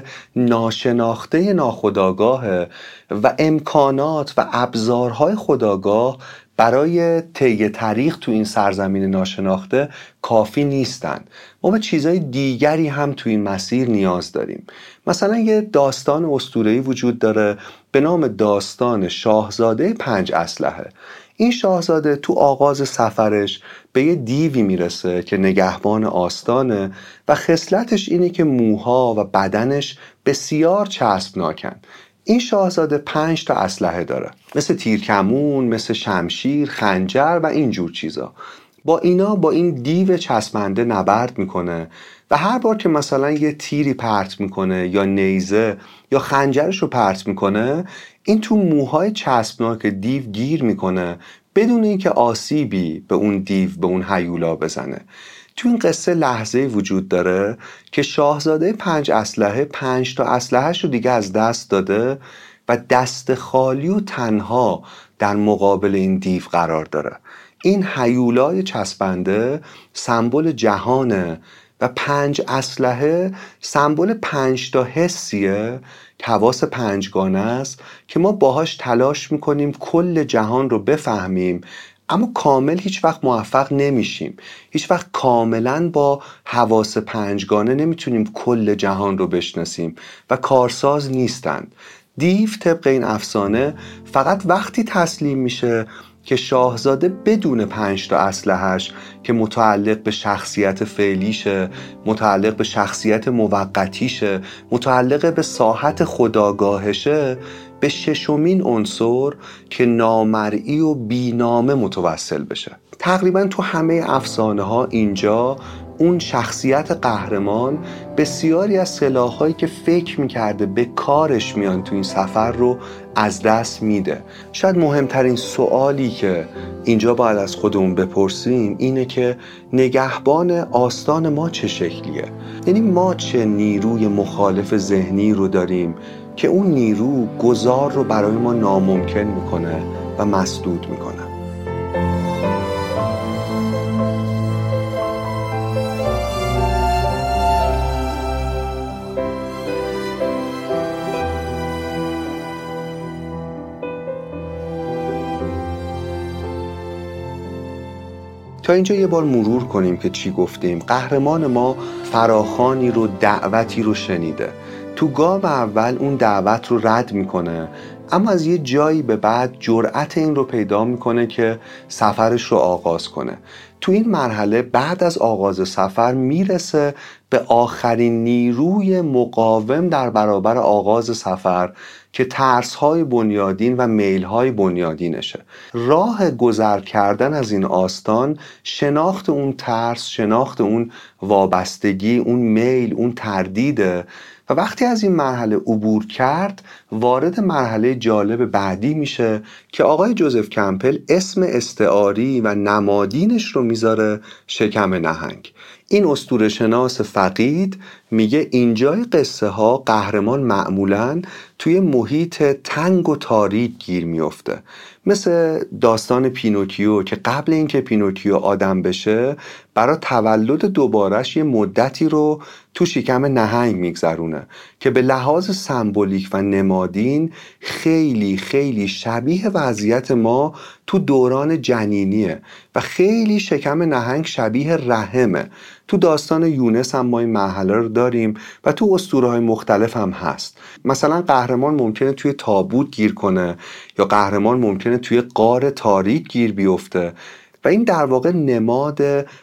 ناشناخته ناخودآگاهه و امکانات و ابزارهای خودآگاه برای طی طریق تو این سرزمین ناشناخته کافی نیستن. ما به چیزهای دیگری هم تو این مسیر نیاز داریم. مثلا یه داستان اسطوره‌ای وجود داره به نام داستان شاهزاده پنج اسلحه. این شاهزاده تو آغاز سفرش به یه دیوی میرسه که نگهبان آستانه و خصلتش اینه که موها و بدنش بسیار چسبناکن. این شاهزاده پنج تا اسلحه داره، مثل تیرکمون، مثل شمشیر، خنجر و اینجور چیزا. با اینا با این دیو چسبنده نبرد میکنه و هر بار که مثلا یه تیری پرت میکنه یا نیزه یا خنجرش رو پرت میکنه، این تو موهای چسبناک دیو گیر میکنه بدون اینکه آسیبی به اون دیو، به اون هیولا بزنه. تو این قصه لحظه وجود داره که شاهزاده پنج اسلحه پنج تا اسلحه‌اش رو دیگه از دست داده و دست خالی و تنها در مقابل این دیو قرار داره. این هیولای چسبنده سمبل جهانه و پنج اسلحه سمبل پنج تا حسیه، حواس پنجگانه است که ما باهاش تلاش میکنیم کل جهان رو بفهمیم، اما کامل هیچ وقت موفق نمیشیم. هیچ وقت کاملا با حواس پنجگانه نمیتونیم کل جهان رو بشناسیم و کارساز نیستند. دیو طبق این افسانه فقط وقتی تسلیم میشه که شاهزاده بدون پنج تا اسلحه‌اش که متعلق به شخصیت فعلیشه، متعلق به شخصیت موقتیشه، متعلق به ساحت خودآگاهشه، به ششمین عنصر که نامرئی و بینامه متوسل بشه. تقریبا تو همه افسانه ها اینجا اون شخصیت قهرمان بسیاری از سلاح‌هایی که فکر می‌کرده به کارش میان تو این سفر رو از دست میده. شاید مهمترین سوالی که اینجا باید از خودمون بپرسیم اینه که نگهبان آستان ما چه شکلیه؟ یعنی ما چه نیروی مخالف ذهنی رو داریم که اون نیرو گذار رو برای ما ناممکن میکنه و مسدود میکنه. تا اینجا یه بار مرور کنیم که چی گفتیم. قهرمان ما فراخوانی رو، دعوتی رو شنیده. تو گام اول اون دعوت رو رد میکنه، اما از یه جایی به بعد جرأت این رو پیدا میکنه که سفرش رو آغاز کنه. تو این مرحله بعد از آغاز سفر میرسه به آخرین نیروی مقاوم در برابر آغاز سفر که ترس‌های بنیادین و میل‌های بنیادینشه. راه گذر کردن از این آستان شناخت اون ترس، شناخت اون وابستگی، اون میل، اون تردیده و وقتی از این مرحله عبور کرد وارد مرحله جالب بعدی میشه که آقای جوزف کمپل اسم استعاری و نمادینش رو میذاره شکم نهنگ. این اسطوره‌شناس فقید میگه اینجای قصه ها قهرمان معمولاً توی محیط تنگ و تاریک گیر میفته، مثل داستان پینوکیو که قبل اینکه پینوکیو آدم بشه برای تولد دوبارش یه مدتی رو تو شکم نهنگ میگذرونه که به لحاظ سمبولیک و نمادین خیلی خیلی شبیه وضعیت ما تو دوران جنینیه و خیلی شکم نهنگ شبیه رحمه. تو داستان یونس هم ما این مرحله رو داریم و تو اسطوره‌های مختلف هم هست. مثلا قهرمان ممکنه توی تابوت گیر کنه یا قهرمان ممکنه توی غار تاریک گیر بیفته و این در واقع نماد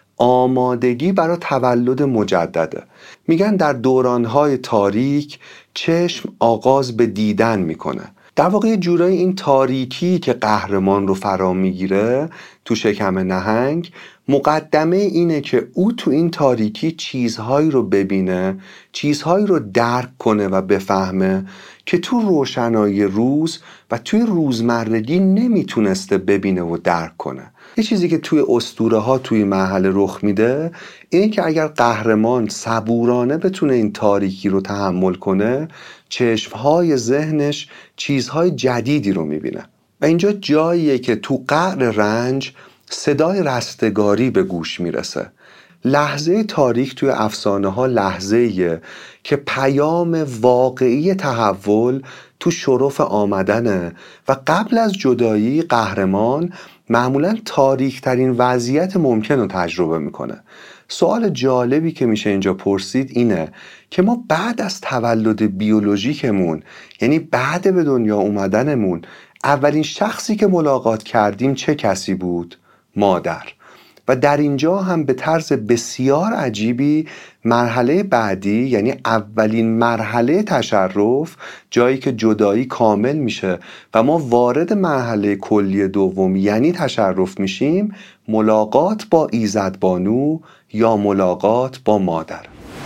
آمادگی برای تولد مجدده. میگن در دورانهای تاریک چشم آغاز به دیدن میکنه. در واقع یه جورایی این تاریکی که قهرمان رو فرا میگیره تو شکم نهنگ مقدمه اینه که او تو این تاریکی چیزهایی رو ببینه، چیزهایی رو درک کنه و بفهمه که تو روشنایی روز و توی روزمرگی نمیتونسته ببینه و درک کنه. یه چیزی که توی اسطوره ها توی مرحله رخ میده اینه که اگر قهرمان صبورانه بتونه این تاریکی رو تحمل کنه، چشمهای ذهنش چیزهای جدیدی رو میبینه و اینجا جاییه که تو قعر رنج صدای رستگاری به گوش میرسه. لحظه تاریک توی افسانه ها لحظه‌ایه که پیام واقعی تحول تو شرف آمدنه و قبل از جدایی قهرمان معمولاً تاریک ترین وضعیت ممکن رو تجربه میکنه. سوال جالبی که میشه اینجا پرسید اینه که ما بعد از تولد بیولوژیکمون، یعنی بعد به دنیا اومدنمون، اولین شخصی که ملاقات کردیم چه کسی بود؟ مادر. و در اینجا هم به طرز بسیار عجیبی مرحله بعدی، یعنی اولین مرحله تشرف، جایی که جدایی کامل میشه و ما وارد مرحله کلی دوم یعنی تشرف میشیم، ملاقات با ایزدبانو یا ملاقات با مادر.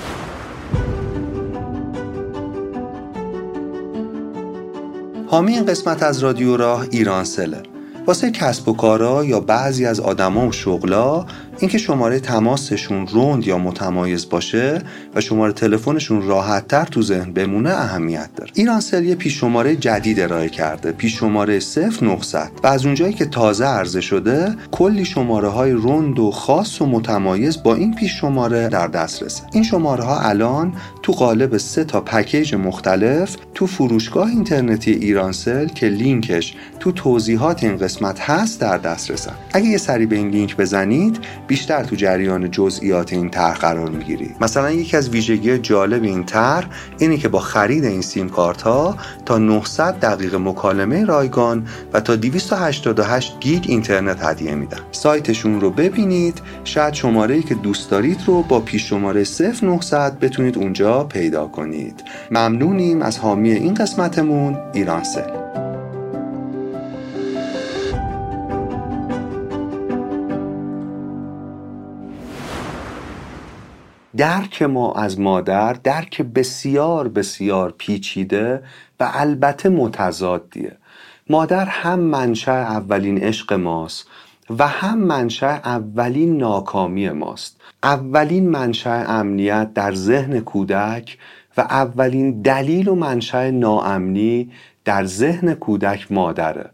حامی این قسمت از رادیو راه ایرانسله. واسه کسب و کارا یا بعضی از آدما و شغلا اینکه شماره تماسشون روند یا متمایز باشه و شماره تلفنشون راحت‌تر تو ذهن بمونه اهمیت داره. ایرانسل یه پیش شماره جدید ارائه کرده، پیش شماره صفر نهصد، و از اونجایی که تازه عرضه شده کلی شماره‌های روند و خاص و متمایز با این پیش شماره در دسترسه. این شماره‌ها الان تو قالب سه تا پکیج مختلف تو فروشگاه اینترنتی ایرانسل که لینکش تو توضیحات این قسمت هست در دسترسن. اگه یه سری به این لینک بزنید بیشتر تو جریان جزئیات این طرح قرار میگیرید. مثلا یکی از ویژگی جالب این طرح اینه که با خرید این سیم کارت ها تا نهصد دقیقه مکالمه رایگان و تا دویست و هشتاد و هشت گیگ اینترنت هدیه میدن. سایتشون رو ببینید، شاید شماره‌ای که دوست دارید رو با پیش شماره صفر نهصد بتونید اونجا پیدا کنید. ممنونیم از حامی این قسمتمون ایرانسل. درک ما از مادر درک بسیار بسیار پیچیده و البته متضادیه. مادر هم منشأ اولین عشق ماست و هم منشأ اولین ناکامی ماست. اولین منشأ امنیت در ذهن کودک و اولین دلیل و منشأ ناامنی در ذهن کودک مادره.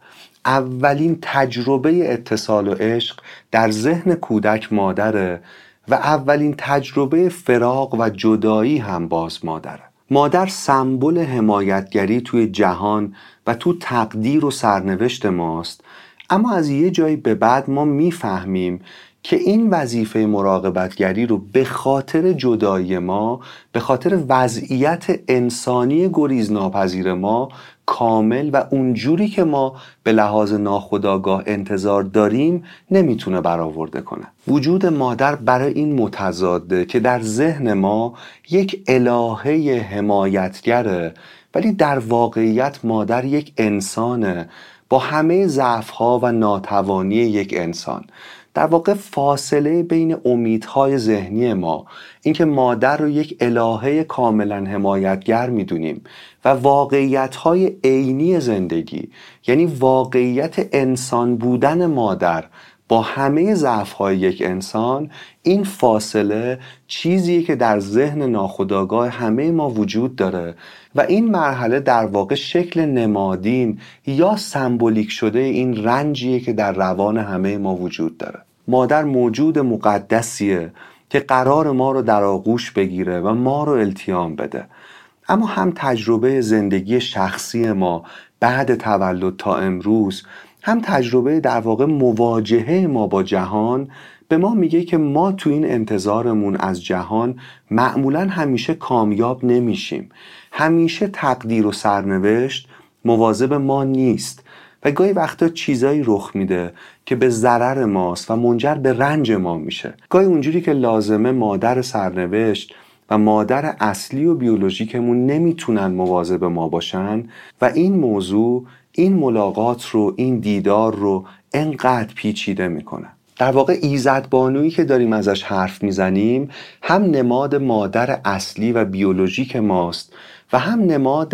اولین تجربه اتصال و عشق در ذهن کودک مادره و اولین تجربه فراق و جدایی هم باز مادره. مادر سمبل حمایتگری توی جهان و تو تقدیر و سرنوشت ماست، اما از یه جایی به بعد ما میفهمیم که این وظیفه مراقبتگری رو به خاطر جدایی ما، به خاطر وضعیت انسانی گریزناپذیر ما کامل و اونجوری که ما به لحاظ ناخودآگاه انتظار داریم نمیتونه برآورده کنه. وجود مادر برای این متضاده که در ذهن ما یک الهه حمایتگره، ولی در واقعیت مادر یک انسانه با همه ضعف‌ها و ناتوانی یک انسان. در واقع فاصله بین امیدهای ذهنی ما، اینکه مادر رو یک الهه کاملا حمایتگر میدونیم، و واقعیتهای عینی زندگی، یعنی واقعیت انسان بودن مادر با همه ضعف‌های یک انسان، این فاصله چیزیه که در ذهن ناخودآگاه همه ما وجود داره و این مرحله در واقع شکل نمادین یا سمبولیک شده این رنجیه که در روان همه ما وجود داره. مادر موجود مقدسیه که قرار ما رو در آغوش بگیره و ما رو التیام بده، اما هم تجربه زندگی شخصی ما بعد تولد تا امروز، هم تجربه در واقع مواجهه ما با جهان به ما میگه که ما تو این انتظارمون از جهان معمولاً همیشه کامیاب نمیشیم. همیشه تقدیر و سرنوشت مواظب ما نیست و گاهی وقتا چیزایی رخ میده که به ضرر ماست و منجر به رنج ما میشه. گاهی اونجوری که لازمه مادر سرنوشت و مادر اصلی و بیولوژیکمون نمیتونن مواظب ما باشن و این موضوع این ملاقات رو، این دیدار رو انقدر پیچیده میکنه. در واقع ایزدبانویی که داریم ازش حرف میزنیم هم نماد مادر اصلی و بیولوژیک ماست و هم نماد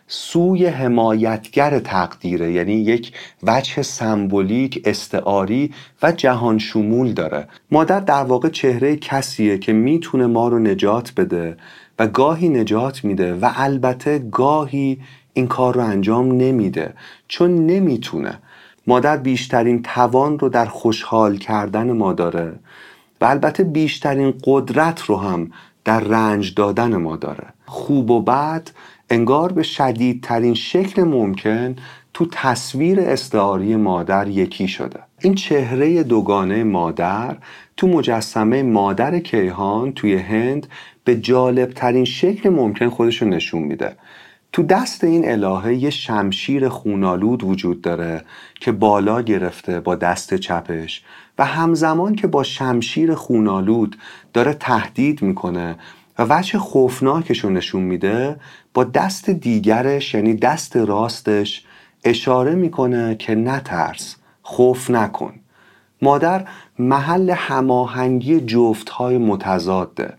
سوی حمایتگر تقدیره، یعنی یک وجه سمبولیک، استعاری و جهان شمول داره. مادر در واقع چهره کسیه که میتونه ما رو نجات بده و گاهی نجات میده و البته گاهی این کار رو انجام نمیده چون نمیتونه. مادر بیشترین توان رو در خوشحال کردن ما داره و البته بیشترین قدرت رو هم در رنج دادن ما داره. خوب و بد انگار به شدیدترین شکل ممکن تو تصویر استعاری مادر یکی شده. این چهره دوگانه مادر تو مجسمه مادر کیهان توی هند به جالبترین شکل ممکن خودشو نشون میده. تو دست این الهه یه شمشیر خونالود وجود داره که بالا گرفته با دست چپش و همزمان که با شمشیر خونالود داره تهدید میکنه و وجه خوفناکشو نشون میده، با دست دیگرش یعنی دست راستش اشاره میکنه که نترس، خوف نکن. مادر محل هماهنگی جفت‌های متضاده،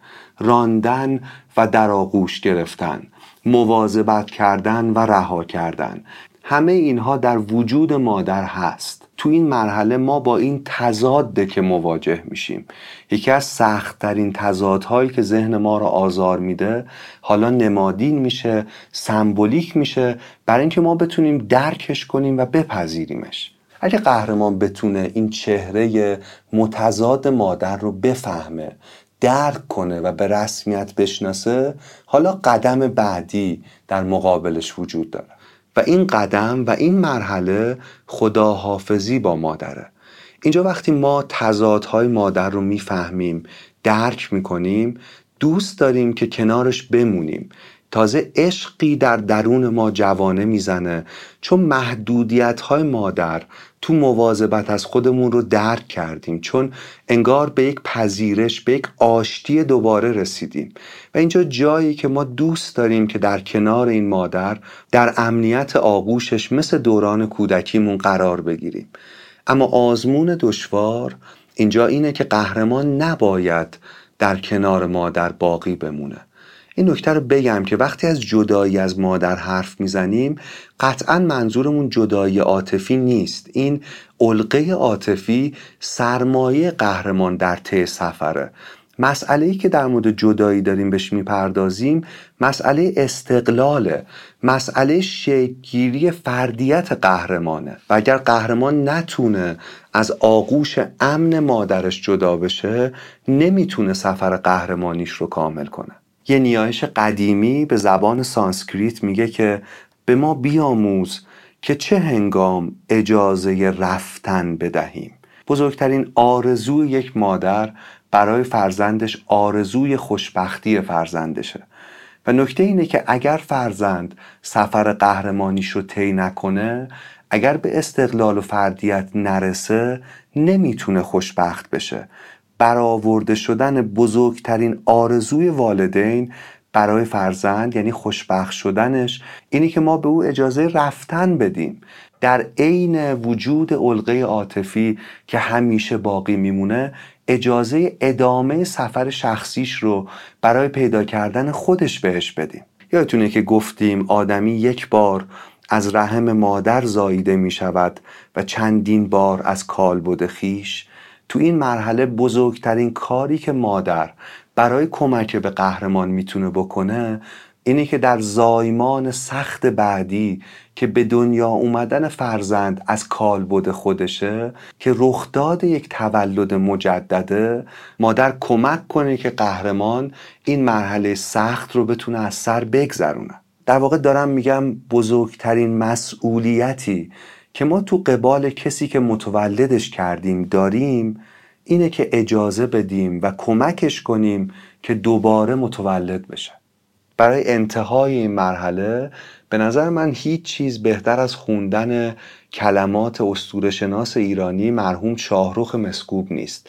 راندن و در آغوش گرفتن، مواظبت کردن و رها کردن، همه اینها در وجود مادر هست. تو این مرحله ما با این تضاده که مواجه میشیم، یکی از سخت‌ترین تضادهایی که ذهن ما رو آزار میده، حالا نمادین میشه، سمبولیک میشه، برای اینکه ما بتونیم درکش کنیم و بپذیریمش. اگه قهرمان بتونه این چهره متضاد مادر رو بفهمه، درک کنه و به رسمیت بشناسه، حالا قدم بعدی در مقابلش وجود داره و این قدم و این مرحله خداحافظی با مادره. اینجا وقتی ما تضادهای مادر رو میفهمیم، درک میکنیم، دوست داریم که کنارش بمونیم. تازه عشقی در درون ما جوانه میزنه، چون محدودیت‌های مادر تو مواظبت از خودمون رو درک کردیم، چون انگار به یک پذیرش، به یک آشتی دوباره رسیدیم و اینجا جایی که ما دوست داریم که در کنار این مادر در امنیت آغوشش مثل دوران کودکیمون قرار بگیریم. اما آزمون دشوار اینجا اینه که قهرمان نباید در کنار مادر باقی بمونه. این نکته رو بگم که وقتی از جدایی از مادر حرف میزنیم، قطعاً منظورمون جدایی عاطفی نیست. این علقه عاطفی سرمایه قهرمان در طی سفره. مسئله‌ای که در مورد جدایی داریم بهش میپردازیم مسئله استقلاله، مسئله شکل‌گیری فردیت قهرمانه و اگر قهرمان نتونه از آغوش امن مادرش جدا بشه، نمیتونه سفر قهرمانیش رو کامل کنه. یه نیایش قدیمی به زبان سانسکریت میگه که به ما بیاموز که چه هنگام اجازه رفتن بدهیم. بزرگترین آرزوی یک مادر برای فرزندش آرزوی خوشبختی فرزندشه و نکته اینه که اگر فرزند سفر قهرمانیش رو طی نکنه، اگر به استقلال و فردیت نرسه، نمیتونه خوشبخت بشه. برآورده شدن بزرگترین آرزوی والدین برای فرزند یعنی خوشبخت شدنش اینی که ما به او اجازه رفتن بدیم، در عین وجود علقه عاطفی که همیشه باقی میمونه اجازه ادامه سفر شخصیش رو برای پیدا کردن خودش بهش بدیم. یادتونه که گفتیم آدمی یک بار از رحم مادر زاییده می شود و چندین بار از کالبد خویش. تو این مرحله بزرگترین کاری که مادر برای کمک به قهرمان میتونه بکنه اینی که در زایمان سخت بعدی که به دنیا اومدن فرزند از کالبد خودشه، که رخداد یک تولد مجدده، مادر کمک کنه که قهرمان این مرحله سخت رو بتونه از سر بگذرونه. در واقع دارم میگم بزرگترین مسئولیتی که ما تو قبال کسی که متولدش کردیم داریم اینه که اجازه بدیم و کمکش کنیم که دوباره متولد بشه. برای انتهای این مرحله به نظر من هیچ چیز بهتر از خوندن کلمات اسطوره‌شناس ایرانی مرحوم شاهرخ مسکوب نیست.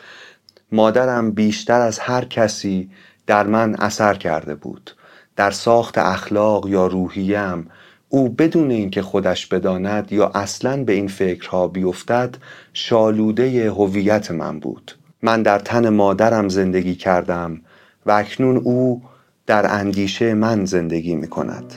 مادرم بیشتر از هر کسی در من اثر کرده بود. در ساخت اخلاق یا روحیم او بدون اینکه خودش بداند یا اصلاً به این فکرها بیفتد شالوده هویت من بود. من در تن مادرم زندگی کردم و اکنون او در اندیشه من زندگی می کند.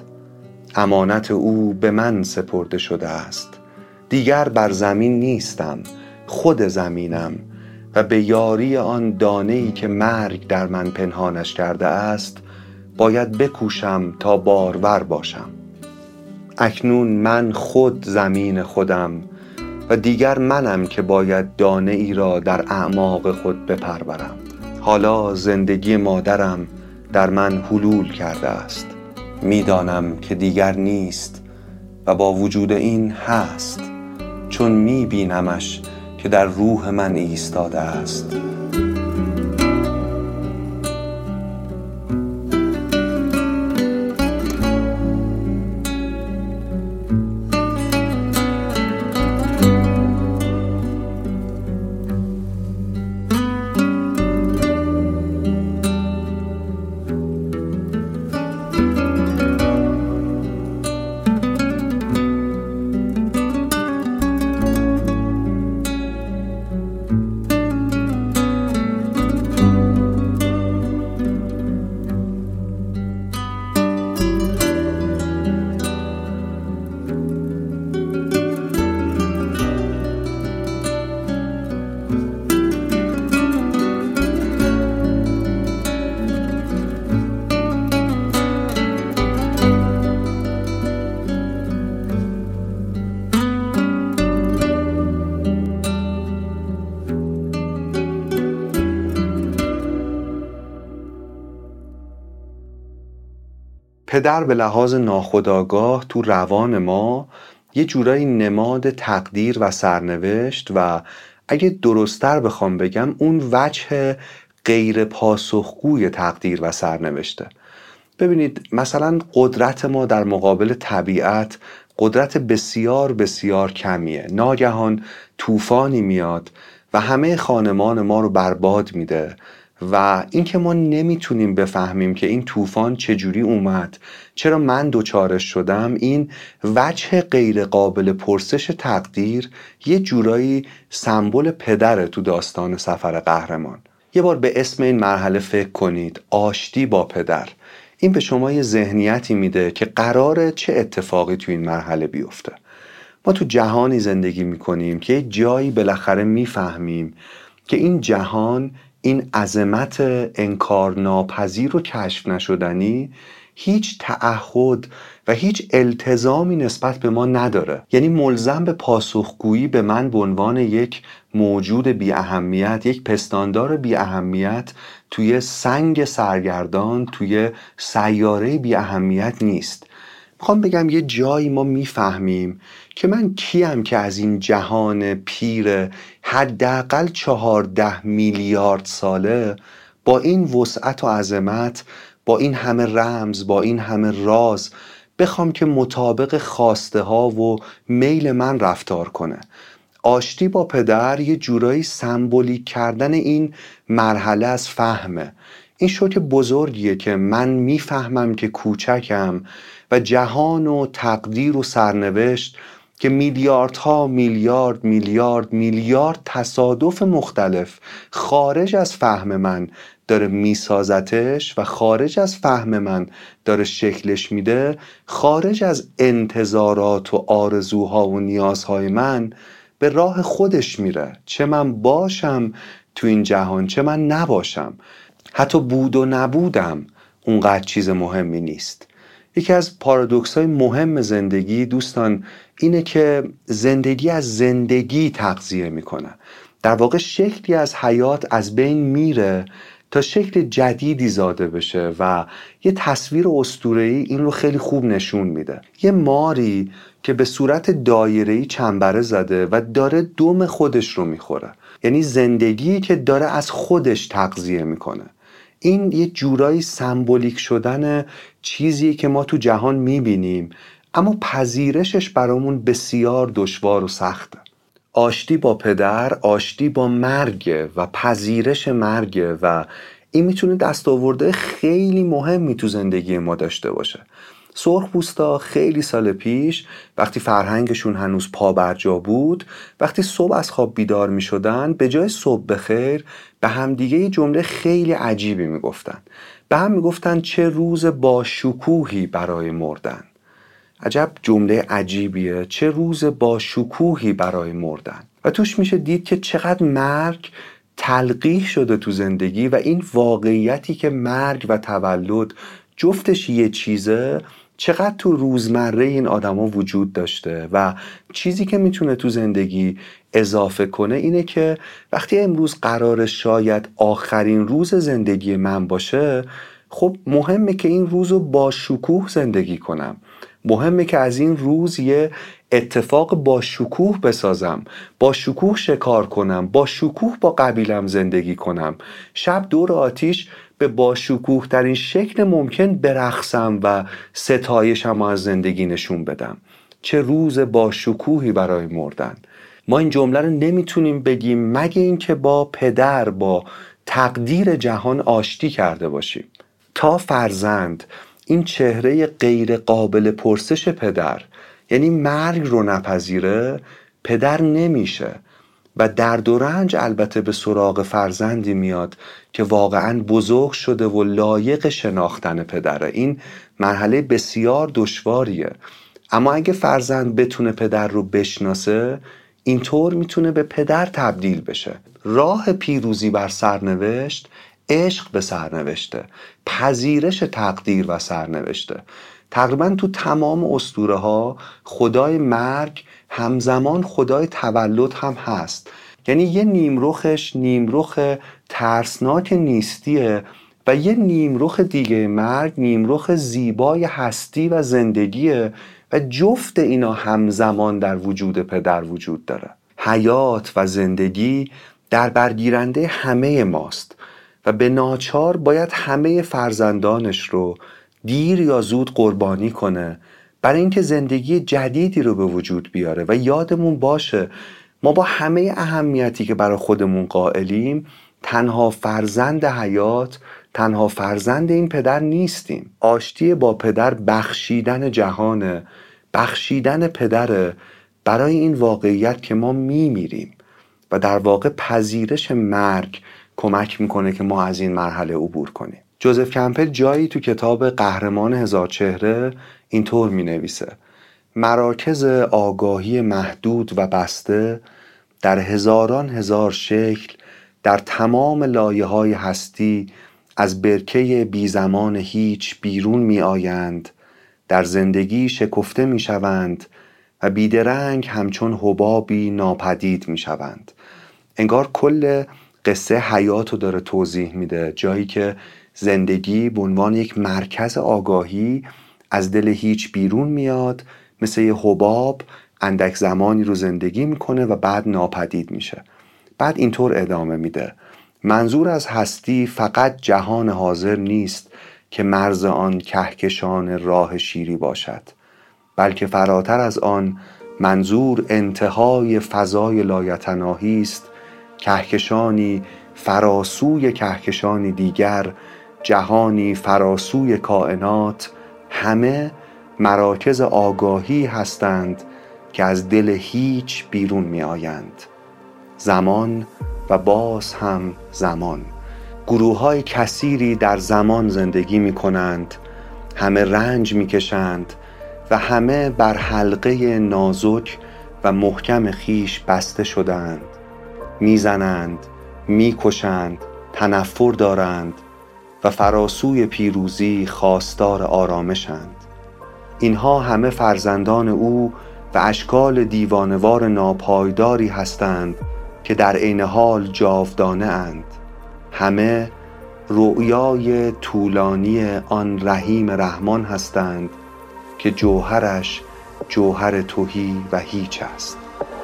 امانت او به من سپرده شده است. دیگر بر زمین نیستم، خود زمینم و به یاری آن دانه‌ای که مرگ در من پنهانش کرده است باید بکوشم تا بارور باشم. اکنون من خود زمین خودم و دیگر منم که باید دانه ای را در اعماق خود بپرورم. حالا زندگی مادرم در من حلول کرده است. میدانم که دیگر نیست و با وجود این هست، چون میبینمش که در روح من ایستاده است. پدر به لحاظ ناخودآگاه تو روان ما یه جورایی نماد تقدیر و سرنوشت و اگه درست‌تر بخوام بگم اون وجه غیر پاسخگوی تقدیر و سرنوشته. ببینید مثلا قدرت ما در مقابل طبیعت قدرت بسیار بسیار کمیه. ناگهان طوفانی میاد و همه خانمان ما رو برباد میده و اینکه ما نمیتونیم بفهمیم که این طوفان چجوری اومد، چرا من دوچارش شدم، این وجه غیر قابل پرسش تقدیر یه جورایی سمبل پدره تو داستان سفر قهرمان. یه بار به اسم این مرحله فکر کنید، آشتی با پدر. این به شما یه ذهنیتی میده که قراره چه اتفاقی تو این مرحله بیفته. ما تو جهانی زندگی میکنیم که یه جایی بالاخره میفهمیم که این جهان، این عظمت انکار ناپذیر و کشف نشدنی هیچ تعهد و هیچ التزامی نسبت به ما نداره. یعنی ملزم به پاسخگویی به من به عنوان یک موجود بی اهمیت، یک پستاندار بی اهمیت توی سنگ سرگردان، توی سیاره بی اهمیت نیست. میخوام بگم یه جایی ما میفهمیم که من کیم که از این جهان پیر حداقل چهارده میلیارد ساله با این وسعت و عظمت، با این همه رمز، با این همه راز بخوام که مطابق خواسته ها و میل من رفتار کنه. آشتی با پدر یه جورایی سمبولیک کردن این مرحله از فهمه. این شوک بزرگیه که من میفهمم که کوچکم و جهان و تقدیر و سرنوشت که میلیاردها میلیارد میلیارد میلیارد تصادف مختلف خارج از فهم من داره میسازتش و خارج از فهم من داره شکلش میده، خارج از انتظارات و آرزوها و نیازهای من به راه خودش میره. چه من باشم تو این جهان چه من نباشم، حتی بود و نبودم اونقدر چیز مهمی نیست. یکی از پارادوکس‌های مهم زندگی دوستان اینه که زندگی از زندگی تغذیه میکنه. در واقع شکلی از حیات از بین میره تا شکل جدیدی زاده بشه و یه تصویر اسطوره‌ای این رو خیلی خوب نشون میده. یه ماری که به صورت دایره‌ای چنبره زده و داره دم خودش رو میخوره، یعنی زندگی که داره از خودش تغذیه میکنه. این یه جورایی سمبولیک شدن چیزیه که ما تو جهان میبینیم اما پذیرشش برامون بسیار دشوار و سخته. آشتی با پدر آشتی با مرگ و پذیرش مرگ و این میتونه دستاورده خیلی مهمی تو زندگی ما داشته باشه. سرخپوستا خیلی سال پیش وقتی فرهنگشون هنوز پا بر جا بود، وقتی صبح از خواب بیدار می شدن به جای صبح بخیر به همدیگه یه جمله خیلی عجیبی می گفتن. به هم می گفتن چه روز با شکوهی برای مردن. عجب جمله عجیبیه، چه روز با شکوهی برای مردن. و توش میشه دید که چقدر مرگ تلقیح شده تو زندگی و این واقعیتی که مرگ و تولد جفتش یه چیزه چقدر تو روزمره این آدما وجود داشته. و چیزی که میتونه تو زندگی اضافه کنه اینه که وقتی امروز قراره شاید آخرین روز زندگی من باشه، خب مهمه که این روزو با شکوه زندگی کنم. مهمه که از این روز یه اتفاق با شکوه بسازم، با شکوه شکار کنم، با شکوه با قبیلم زندگی کنم، شب دور آتیش به با شکوه ترین شکل ممکن برقصم و ستایشم از زندگی نشون بدم. چه روز با شکوهی برای مردن. ما این جمله رو نمیتونیم بگیم مگه اینکه با پدر، با تقدیر جهان آشتی کرده باشیم. تا فرزند این چهره غیر قابل پرسش پدر، یعنی مرگ رو نپذیره، پدر نمیشه. و درد و رنج البته به سراغ فرزندی میاد که واقعا بزرگ شده و لایق شناختن پدره. این مرحله بسیار دشواریه، اما اگه فرزند بتونه پدر رو بشناسه، اینطور میتونه به پدر تبدیل بشه. راه پیروزی بر سرنوشت عشق به سرنوشته، پذیرش تقدیر و سرنوشته. تقریبا تو تمام اسطوره ها خدای مرگ همزمان خدای تولد هم هست. یعنی یه نیمرخش نیمرخ ترسناک نیستیه و یه نیمرخ دیگه مرگ نیمرخ زیبای هستی و زندگیه و جفت اینا همزمان در وجود پدر وجود داره. حیات و زندگی در برگیرنده همه ماست و به ناچار باید همه فرزندانش رو دیر یا زود قربانی کنه برای اینکه زندگی جدیدی رو به وجود بیاره. و یادمون باشه ما با همه اهمیتی که برای خودمون قائلیم تنها فرزند حیات، تنها فرزند این پدر نیستیم. آشتی با پدر بخشیدن جهانه، بخشیدن پدره برای این واقعیت که ما میمیریم و در واقع پذیرش مرگ کمک میکنه که ما از این مرحله عبور کنیم. جوزف کمپل جایی تو کتاب قهرمان هزار چهره اینطور مینویسه: مراکز آگاهی محدود و بسته در هزاران هزار شکل در تمام لایه‌های هستی از برکه بی زمان هیچ بیرون می آیند، در زندگی شکفته می شوند و بیدرنگ همچون حبابی ناپدید می شوند. انگار کل قصه حیات رو داره توضیح میده، جایی که زندگی به عنوان یک مرکز آگاهی از دل هیچ بیرون میاد، مثل یه حباب اندک زمانی رو زندگی میکنه و بعد ناپدید میشه. بعد اینطور ادامه میده: منظور از هستی فقط جهان حاضر نیست که مرز آن کهکشان راه شیری باشد، بلکه فراتر از آن منظور انتهای فضای لایتناهی است، کهکشانی فراسوی کهکشانی دیگر، جهانی فراسوی کائنات، همه مراکز آگاهی هستند که از دل هیچ بیرون می آیند. زمان و باز هم زمان. گروه های کثیری در زمان زندگی می کنند، همه رنج می کشند و همه بر حلقه نازک و محکم خیش بسته شدند. می زنند، می کشند، تنفر دارند و فراسوی پیروزی خواستار آرامشند. اینها همه فرزندان او و اشکال دیوانوار ناپایداری هستند که در عین حال جاودانه اند. همه رؤیای طولانی آن رحیم رحمان هستند که جوهرش جوهر تهی و هیچ است.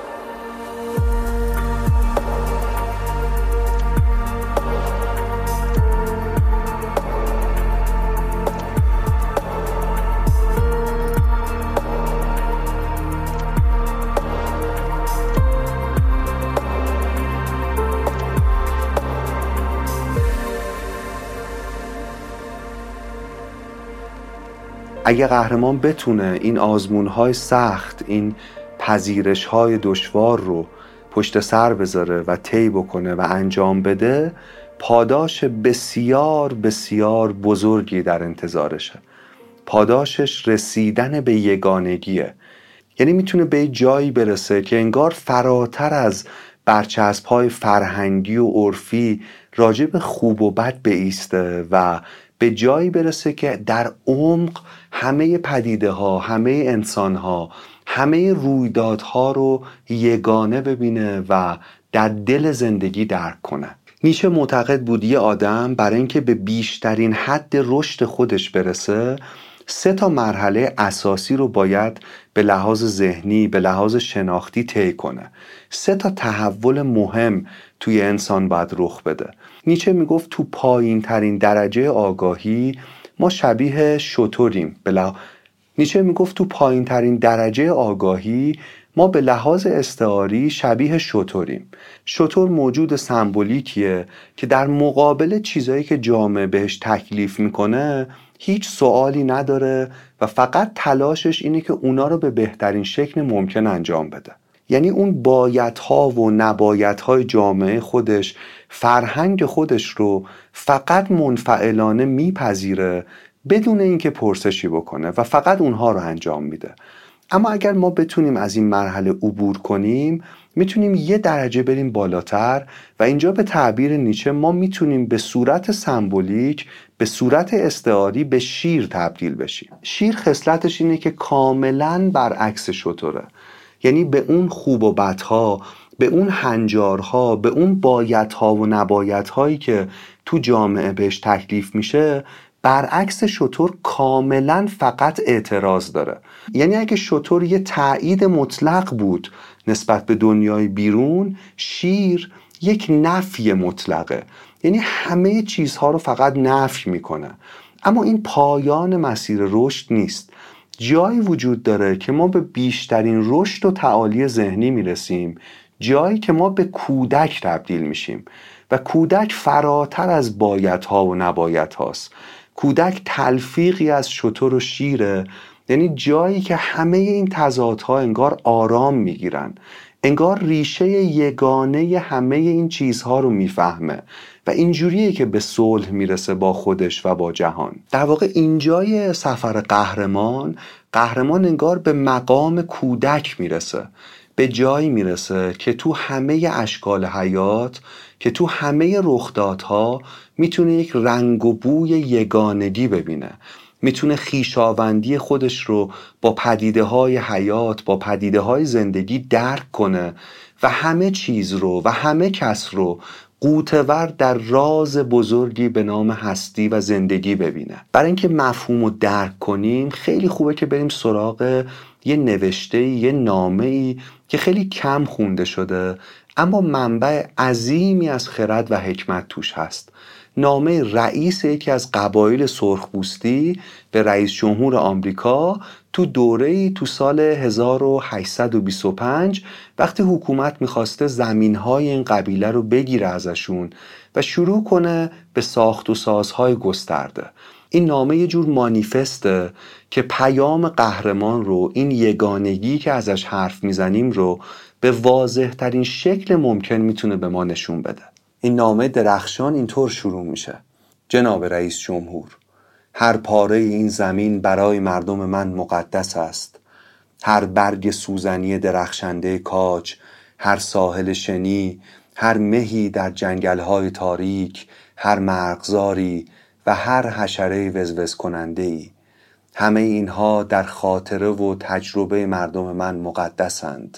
اگه قهرمان بتونه این آزمون‌های سخت، این پذیرش‌های دشوار رو پشت سر بذاره و طی بکنه و انجام بده، پاداش بسیار بسیار بزرگی در انتظارشه. پاداشش رسیدن به یگانگیه. یعنی میتونه به جایی برسه که انگار فراتر از برچسب‌های فرهنگی و عرفی راجع به خوب و بد بایسته و به جایی برسه که در عمق همه پدیده ها، همه انسان ها، همه رویدادها رو یگانه ببینه و در دل زندگی درک کنه. نیچه معتقد بود یه آدم برای اینکه به بیشترین حد رشد خودش برسه سه تا مرحله اساسی رو باید به لحاظ ذهنی، به لحاظ شناختی طی کنه. سه تا تحول مهم توی انسان باید رخ بده. نیچه میگفت تو پایین ترین درجه آگاهی ما شبیه شتریم. بلا... نیچه میگفت تو پایین ترین درجه آگاهی ما به لحاظ استعاری شبیه شتریم. شتر موجود سمبولیکیه که در مقابل چیزایی که جامعه بهش تکلیف میکنه هیچ سوالی نداره و فقط تلاشش اینه که اونا رو به بهترین شکل ممکن انجام بده. یعنی اون بایدها و نبایدهای جامعه خودش، فرهنگ خودش رو فقط منفعلانه میپذیره بدون اینکه پرسشی بکنه و فقط اونها رو انجام میده. اما اگر ما بتونیم از این مرحله عبور کنیم، میتونیم یه درجه بریم بالاتر و اینجا به تعبیر نیچه ما میتونیم به صورت سمبولیک، به صورت استعاری به شیر تبدیل بشیم. شیر خصلتش اینه که کاملاً برعکس شتره. یعنی به اون خوب و بدها، به اون هنجارها، به اون بایدها و نبایدهایی که تو جامعه بهش تکلیف میشه، برعکس شتر کاملا فقط اعتراض داره. یعنی اگه شتر یه تایید مطلق بود نسبت به دنیای بیرون، شیر یک نفی مطلقه، یعنی همه چیزها رو فقط نفی میکنه. اما این پایان مسیر رشد نیست. جایی وجود داره که ما به بیشترین رشد و تعالی ذهنی میرسیم، جایی که ما به کودک تبدیل میشیم و کودک فراتر از بایدها و نبایدهاست. کودک تلفیقی از شتر و شیره، یعنی جایی که همه این تضادها انگار آرام میگیرن، انگار ریشه یگانه همه این چیزها رو میفهمه و اینجوریه که به صلح میرسه با خودش و با جهان. در واقع اینجای سفر قهرمان، قهرمان انگار به مقام کودک میرسه، به جایی میرسه که تو همه اشکال حیات، که تو همه رخدادها میتونه یک رنگ و بوی یگانگی ببینه، میتونه خویشاوندی خودش رو با پدیده های حیات، با پدیده های زندگی درک کنه و همه چیز رو و همه کس رو غوطه‌ور در راز بزرگی به نام هستی و زندگی ببینه. برای اینکه مفهوم رو درک کنیم خیلی خوبه که بریم سراغ یه نوشته، یه نامه‌ای که خیلی کم خونده شده اما منبع عظیمی از خرد و حکمت توش هست. نامه رئیس یکی از قبایل سرخپوستی به رئیس جمهور آمریکا تو دوره‌ای تو سال هزار و هشتصد و بیست و پنج، وقتی حکومت میخواسته زمینهای این قبیله رو بگیره ازشون و شروع کنه به ساخت و سازهای گسترده. این نامه یه جور مانیفسته که پیام قهرمان رو، این یگانگی که ازش حرف میزنیم رو به واضح ترین شکل ممکن میتونه به ما نشون بده. این نامه درخشان اینطور شروع میشه: جناب رئیس جمهور، هر پاره این زمین برای مردم من مقدس است. هر برگ سوزنی درخشنده کاج، هر ساحل شنی، هر مهی در جنگل‌های تاریک، هر مرغزاری و هر حشره وزوز کننده‌ای، همه اینها در خاطره و تجربه مردم من مقدسند.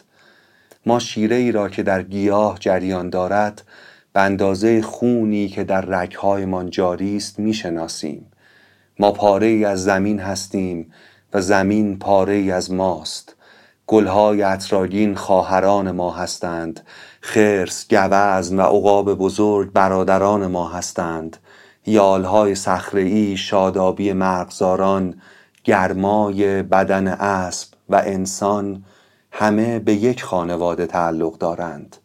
ما شیره ای را که در گیاه جریان دارد به اندازه خونی که در رگ‌هایمان جاری است می‌شناسیم. ما پاره ای از زمین هستیم و زمین پاره ای از ماست. گلهای عطرآگین خواهران ما هستند، خرس، گوزن و عقاب بزرگ برادران ما هستند. یالهای صخره‌ای شادابی مرغزاران، گرمای بدن اسب و انسان همه به یک خانواده تعلق دارند.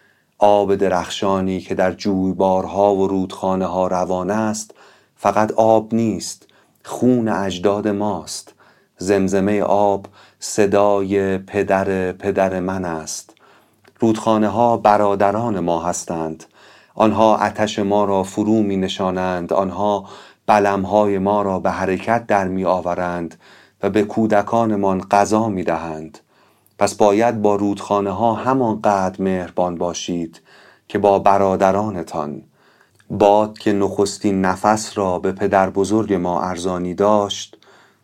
آب درخشانی که در جویبارها و رودخانه ها روان است فقط آب نیست، خون اجداد ماست. زمزمه آب صدای پدر پدر من است. رودخانه ها برادران ما هستند. آنها آتش ما را فرو می نشانند، آنها بلمهای ما را به حرکت در می آورند و به کودکانمان غذا می دهند. پس باید با رودخانه ها همانقدر مهربان باشید که با برادرانتان. باد که نخستین نفس را به پدر بزرگ ما ارزانی داشت،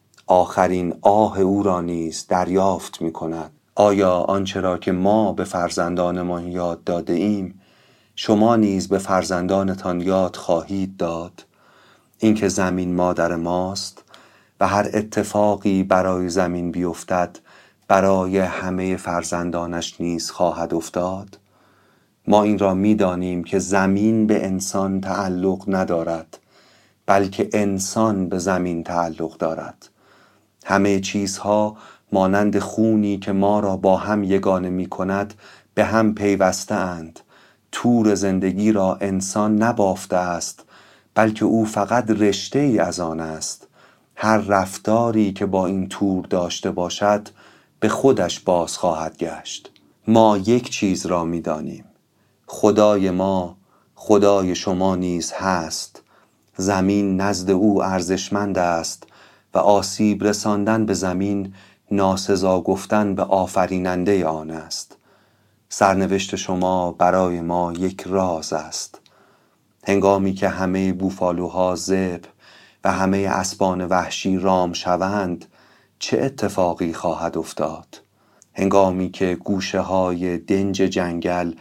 آخرین آه او را نیز دریافت می کند. آیا آنچه را که ما به فرزندانمان یاد داده ایم شما نیز به فرزندانتان یاد خواهید داد؟ اینکه زمین مادر ماست و هر اتفاقی برای زمین بیفتد برای همه فرزندانش نیز خواهد افتاد. ما این را می دانیم که زمین به انسان تعلق ندارد، بلکه انسان به زمین تعلق دارد. همه چیزها مانند خونی که ما را با هم یگانه می کند به هم پیوسته اند. تور زندگی را انسان نبافته است، بلکه او فقط رشته ای از آن است. هر رفتاری که با این تور داشته باشد به خودش باز خواهد گشت. ما یک چیز را می دانیم: خدای ما خدای شما نیز هست. زمین نزد او ارزشمند است و آسیب رساندن به زمین ناسزا گفتن به آفریننده آن است. سرنوشت شما برای ما یک راز است. هنگامی که همه بوفالوها ذبح و همه اسبان وحشی رام شوند چه اتفاقی خواهد افتاد؟ هنگامی که گوشه های دنج جنگل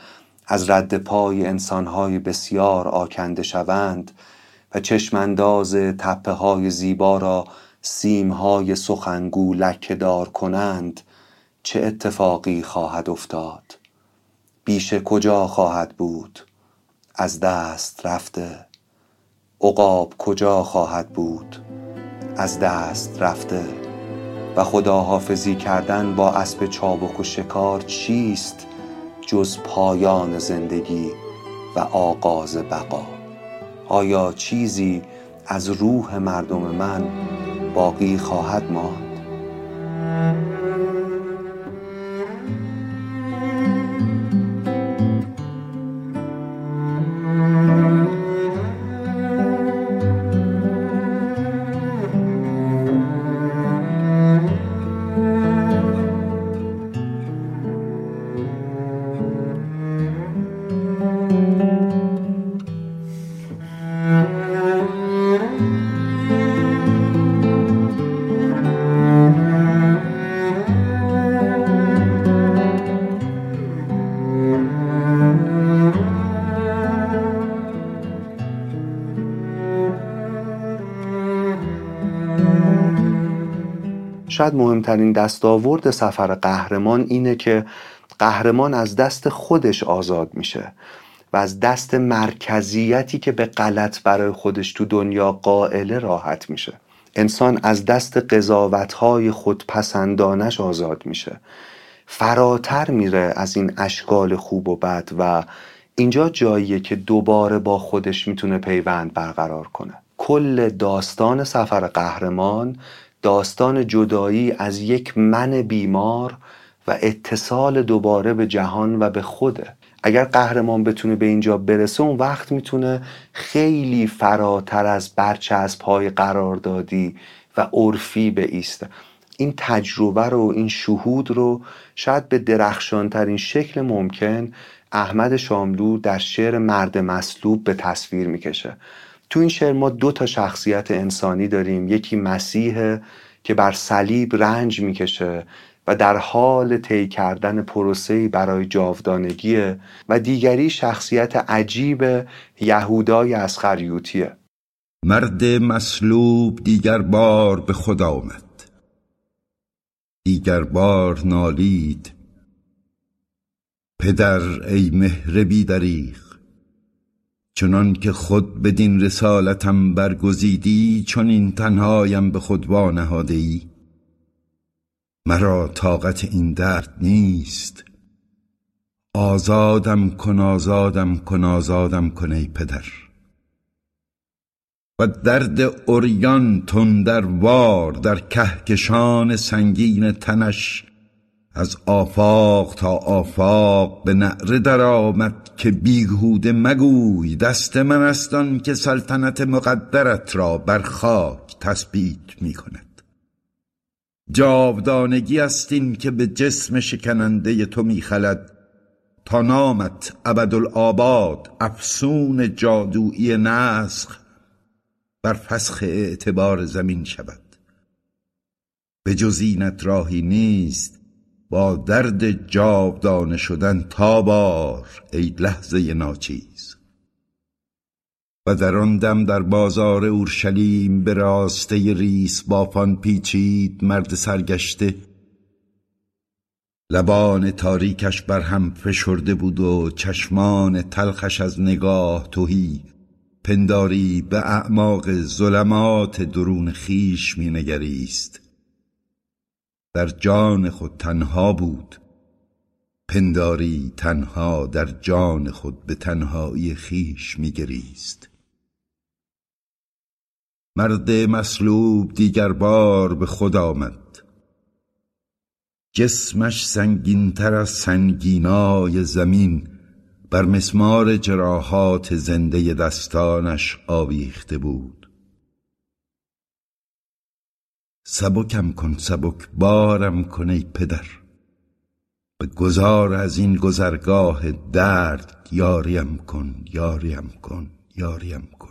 از رد پای انسانهای بسیار آکنده شوند و چشمانداز تپه های زیبا را سیمهای سخنگو لکه دار کنند، چه اتفاقی خواهد افتاد؟ بیشه کجا خواهد بود؟ از دست رفته. عقاب کجا خواهد بود؟ از دست رفته. و خداحافظی کردن با اسب چابک و شکار چیست جز پایان زندگی و آغاز بقا؟ آیا چیزی از روح مردم من باقی خواهد ماند؟ شاید مهمترین دستاورد سفر قهرمان اینه که قهرمان از دست خودش آزاد میشه و از دست مرکزیتی که به غلط برای خودش تو دنیا قائله راحت میشه. انسان از دست قضاوت‌های خودپسندانش آزاد میشه، فراتر میره از این اشکال خوب و بد و اینجا جاییه که دوباره با خودش میتونه پیوند برقرار کنه. کل داستان سفر قهرمان داستان جدایی از یک من بیمار و اتصال دوباره به جهان و به خوده. اگر قهرمان بتونه به اینجا برسه، اون وقت میتونه خیلی فراتر از برچسب‌های قراردادی و عرفی بایسته. این تجربه رو، این شهود رو شاید به درخشانترین شکل ممکن احمد شاملو در شعر مرد مصلوب به تصویر میکشه. تو این شعر ما دو تا شخصیت انسانی داریم، یکی مسیح که بر صلیب رنج میکشه و در حال طی کردن پروسه‌ای برای جاودانگیه و دیگری شخصیت عجیب یهودای اسخریوطیه. مرد مصلوب دیگر بار به خود آمد، دیگر بار نالید پدر ای مهر بی دریغ، چنان که خود بدین رسالتم برگزیدی، چون این تنهایم به خود وانهاده ای. مرا طاقت این درد نیست، آزادم کن آزادم کن آزادم کن ای پدر. و درد عریان تندر وار در کهکشان سنگین تنش، از آفاق تا آفاق به نعره در آمد که بیهوده مگوی دست من است آن که سلطنت مقدرت را بر خاک تثبیت می کند. جاودانگی است این که به جسم شکننده تو می خلد، تا نامت ابدالآباد افسون جادویی نسخ بر فسخ اعتبار زمین شود. به جز اینت راهی نیست با درد جاودانه شدن تابار ای لحظه ناچیز. و در آن دم در بازار اورشلیم به راسته ریس بافان پیچید مرد سرگشته. لبان تاریکش بر هم فشرده بود و چشمان تلخش از نگاه تهی، پنداری به اعماق ظلمات درون خیش می نگریست. در جان خود تنها بود، پنداری تنها در جان خود به تنهایی خیش می گریست. مرد مصلوب دیگر بار به خود آمد، جسمش سنگین‌تر از سنگینای زمین بر مسمار جراحات زنده دستانش آویخته بود. سبکم کن سبک بارم کن ای پدر، به گذار از این گذرگاه درد یاریم کن یاریم کن یاریم کن.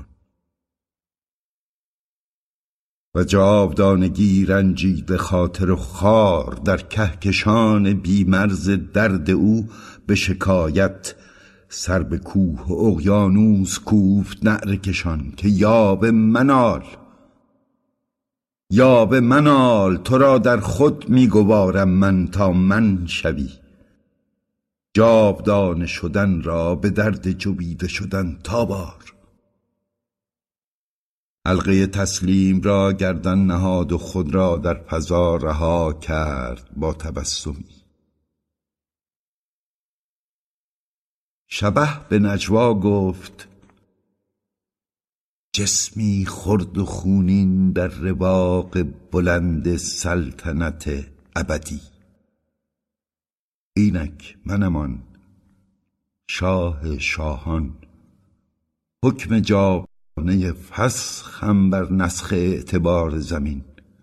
و جاودانگی رنجیده خاطر و خار در کهکشان بیمرز درد او به شکایت سر به کوه و اقیانوس کوفت نعره کشان که یاب منال، یاب منال، تو را در خود می گوارم من تا من شوی. جاودانه شدن را به درد جویده شدن تابار. حلقه تسلیم را گردن نهاد و خود را در فضا رها کرد با تبسمی. شبح به نجوا گفت جسمی خرد و خونین در رواق بلند سلطنت ابدی. اینک منمان شاه شاهان، حکم جاودانه فسخم بر نسخ اعتبار زمین.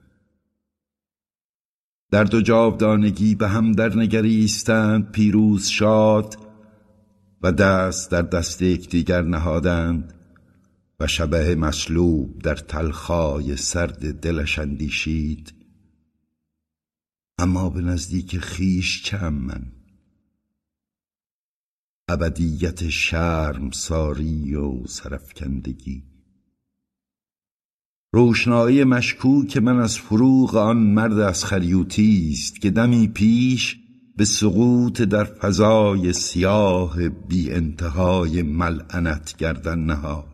درد و جاودانگی به هم در نگریستند پیروز شاد و دست در دست یکدیگر نهادند و شبح مصلوب در تلخای سرد دلش اندیشید اما به نزدیک خویش چم من؟ ابدیت شرمساری و سرفکندگی. روشنایی مشکوک من از فروغ آن مرد از خریوطی است که دمی پیش به سقوط در فضای سیاه بی انتهای ملعنت گردن نهاد.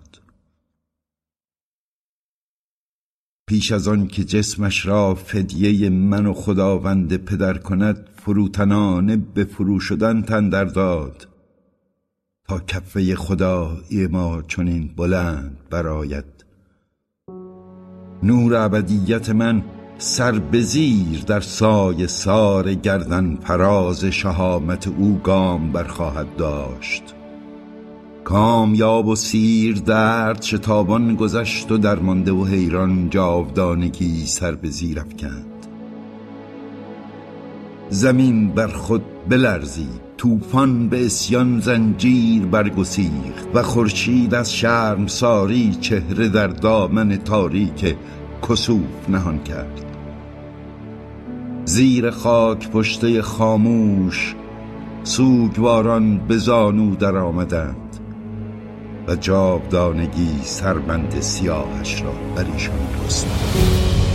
پیش از آن که جسمش را فدیه من و خداوند پدر کند فروتنانه به فرو شدن تن در داد تا کفه خدایی ما چنین بلند برآید. نور ابدیت من سر به زیر در سایه سار گردن فراز شهامت او گام برخواهد داشت. کامیاب و سیر درد شتابان گذشت و درمانده و حیران جاودانگی سر به زیر افکند. زمین بر خود بلرزید، طوفان به عصیان زنجیر برگسیخت و خورشید از شرمساری چهره در دامن تاریک کسوف نهان کرد. زیر خاک پشته خاموش سوگواران به زانو در آمدند و جاودانگی سربند سیاهش را بر ایشان گسترد.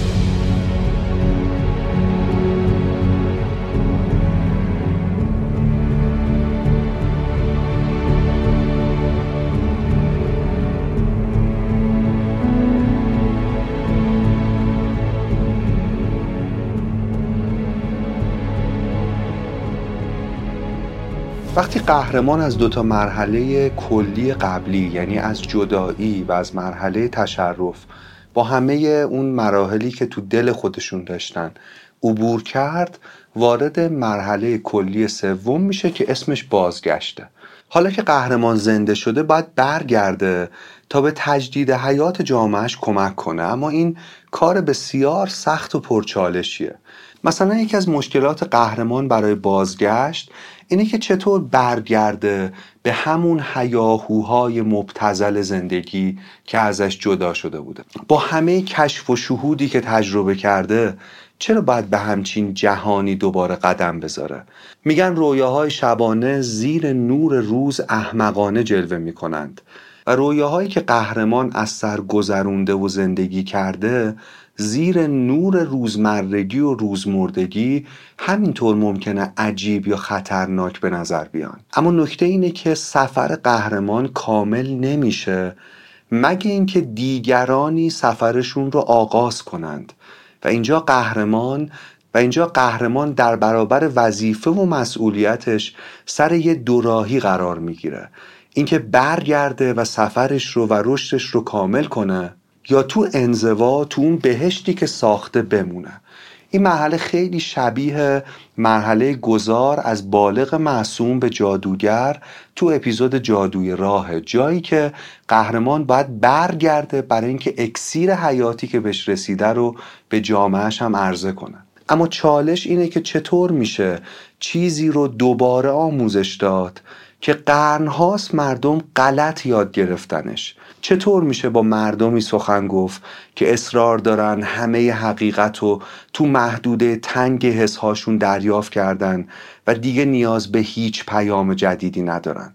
وقتی قهرمان از دوتا مرحله کلی قبلی یعنی از جدایی و از مرحله تشرف با همه اون مراحلی که تو دل خودشون داشتن عبور کرد، وارد مرحله کلی سوم میشه که اسمش بازگشته. حالا که قهرمان زنده شده باید برگرده تا به تجدید حیات جامعهش کمک کنه، اما این کار بسیار سخت و پرچالشیه. مثلا یکی از مشکلات قهرمان برای بازگشت اینه که چطور برگرده به همون هیاهوهای مبتذل زندگی که ازش جدا شده بوده. با همه کشف و شهودی که تجربه کرده چرا باید به همچین جهانی دوباره قدم بذاره؟ میگن رویاهای شبانه زیر نور روز احمقانه جلوه میکنند و رویاهایی که قهرمان از سر گذرونده و زندگی کرده زیر نور روزمرگی و روزمردگی همینطور ممکنه عجیب یا خطرناک به نظر بیان. اما نکته اینه که سفر قهرمان کامل نمیشه مگه اینکه دیگرانی سفرشون رو آغاز کنند و اینجا قهرمان و اینجا قهرمان در برابر وظیفه و مسئولیتش سر یه دوراهی قرار میگیره، اینکه برگرده و سفرش رو و رشدش رو کامل کنه یا تو انزوا تو اون بهشتی که ساخته بمونه. این مرحله خیلی شبیه مرحله گذار از بالغ معصوم به جادوگر تو اپیزود جادوی راه، جایی که قهرمان باید برگرده برای اینکه اکسیر حیاتی که بهش رسیده رو به جامعهش هم عرضه کنه. اما چالش اینه که چطور میشه چیزی رو دوباره آموزش داد که قرنهاست مردم غلط یاد گرفتنش؟ چطور میشه با مردمی سخن گفت که اصرار دارن همه حقیقت رو تو محدوده تنگ حسهاشون دریافت کردن و دیگه نیاز به هیچ پیام جدیدی ندارن؟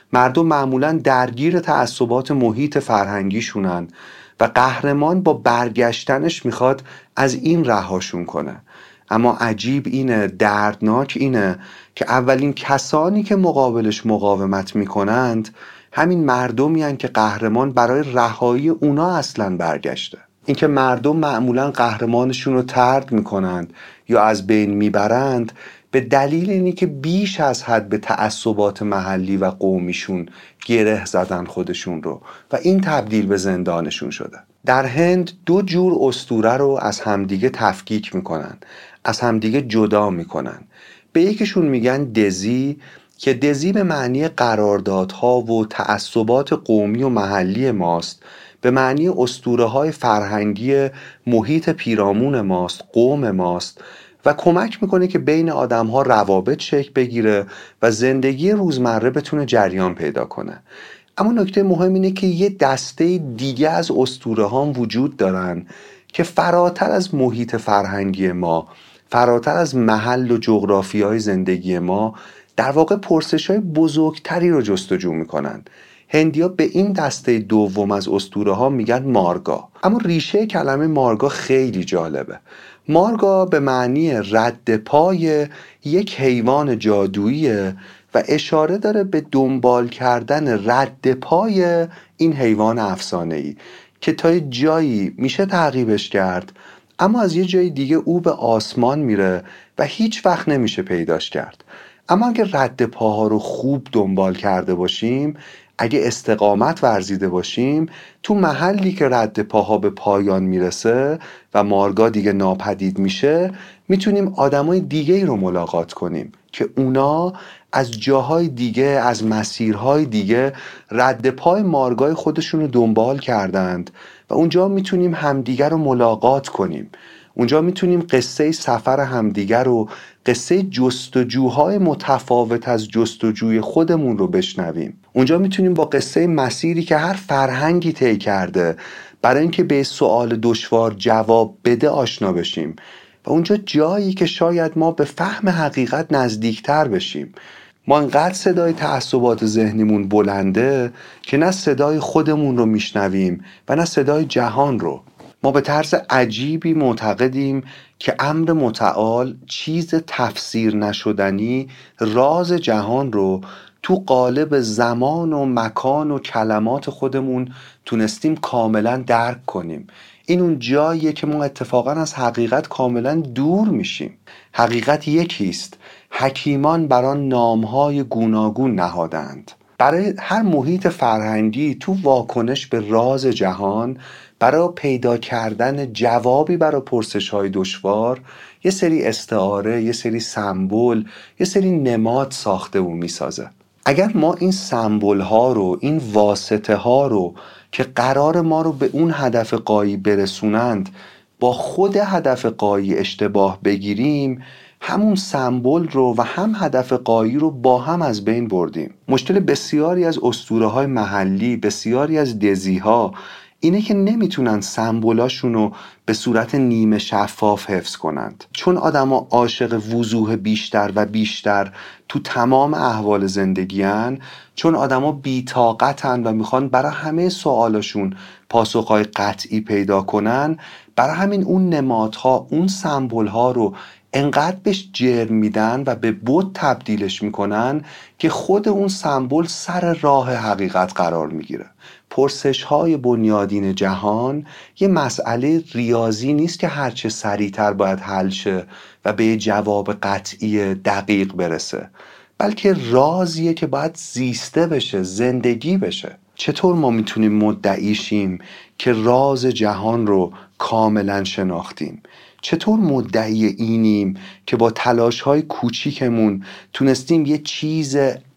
مردم معمولاً درگیر تعصبات محیط فرهنگیشونن و قهرمان با برگشتنش میخواد از این رهاشون کنه. اما عجیب اینه، دردناک اینه که اولین کسانی که مقابلش مقاومت میکنند همین مردمی هستند که قهرمان برای رهایی اونا اصلاً برگشته. اینکه مردم معمولاً قهرمانشون رو طرد میکنند یا از بین میبرند به دلیل اینی که بیش از حد به تعصبات محلی و قومیشون گره زدن خودشون رو و این تبدیل به زندانشون شده. در هند دو جور اسطوره رو از همدیگه تفکیک میکنن، از همدیگه جدا میکنن. به یکیشون میگن دزی که دزی به معنی قراردادها و تعصبات قومی و محلی ماست، به معنی اسطوره‌های فرهنگی محیط پیرامون ماست، قوم ماست و کمک میکنه که بین آدم‌ها روابط شکل بگیره و زندگی روزمره بتونه جریان پیدا کنه. اما نکته مهم اینه که یه دسته دیگه از اسطوره‌ها وجود دارن که فراتر از محیط فرهنگی ما، فراتر از محل و جغرافیای زندگی ما، در واقع پرسش‌های بزرگتری رو جستجو میکنن. هندیا به این دسته دوم از اسطوره‌ها میگن مارگا. اما ریشه کلمه مارگا خیلی جالبه. مارگا به معنی رد پای یک حیوان جادوییه و اشاره داره به دنبال کردن رد پای این حیوان افسانه‌ای که تا جایی میشه تعقیبش کرد، اما از یه جای دیگه او به آسمان میره و هیچ وقت نمیشه پیداش کرد. اما اگه رد پاها رو خوب دنبال کرده باشیم، اگه استقامت ورزیده باشیم، تو محلی که رد پاها به پایان میرسه و مارگا دیگه ناپدید میشه، میتونیم آدمای دیگه رو ملاقات کنیم که اونا از جاهای دیگه، از مسیرهای دیگه رد پای مارگای خودشون رو دنبال کردند و اونجا میتونیم همدیگه رو ملاقات کنیم. اونجا میتونیم قصه سفر همدیگر رو، قصه جستجوهای متفاوت از جستجوی خودمون رو بشنویم. اونجا میتونیم با قصه مسیری که هر فرهنگی طی کرده برای اینکه به سوال دشوار جواب بده آشنا بشیم و اونجا جایی که شاید ما به فهم حقیقت نزدیکتر بشیم. ما انقدر صدای تعصبات ذهنیمون بلنده که نه صدای خودمون رو میشنویم و نه صدای جهان رو. ما به طرز عجیبی معتقدیم که امر متعال، چیز تفسیر نشدنی، راز جهان رو تو قالب زمان و مکان و کلمات خودمون تونستیم کاملا درک کنیم. این اون جاییه که ما اتفاقا از حقیقت کاملا دور میشیم. حقیقت یکیست، حکیمان بر آن نامهای گوناگون نهادند. برای هر محیط فرهنگی تو واکنش به راز جهان، برای پیدا کردن جوابی برای پرسش‌های دشوار، یه سری استعاره، یه سری سمبل، یه سری نماد ساخته و میسازه. اگر ما این سمبل ها رو، این واسطه ها رو که قرار ما رو به اون هدف غایی برسونند با خود هدف غایی اشتباه بگیریم، همون سمبل رو و هم هدف غایی رو با هم از بین بردیم. مشکل بسیاری از اسطوره‌های محلی، بسیاری از دزی‌ها اینه که نمیتونن سمبولاشون رو به صورت نیمه شفاف حفظ کنند، چون آدما عاشق وضوح بیشتر و بیشتر تو تمام احوال زندگیان، چون آدما بی‌طاقتن و میخوان برای همه سوالاشون پاسخهای قطعی پیدا کنن. برای همین اون نمادها، اون سمبولها رو انقدر بهش جرم میدن و به بت تبدیلش میکنن که خود اون سمبل سر راه حقیقت قرار میگیره. پرسش های بنیادین جهان یه مسئله ریاضی نیست که هرچه سریعتر باید حل شه و به جواب قطعی دقیق برسه، بلکه رازیه که باید زیسته بشه، زندگی بشه. چطور ما میتونیم مدعی شیم که راز جهان رو کاملا شناختیم؟ چطور مدعی اینیم که با تلاش‌های کوچیکمون تونستیم یه چیز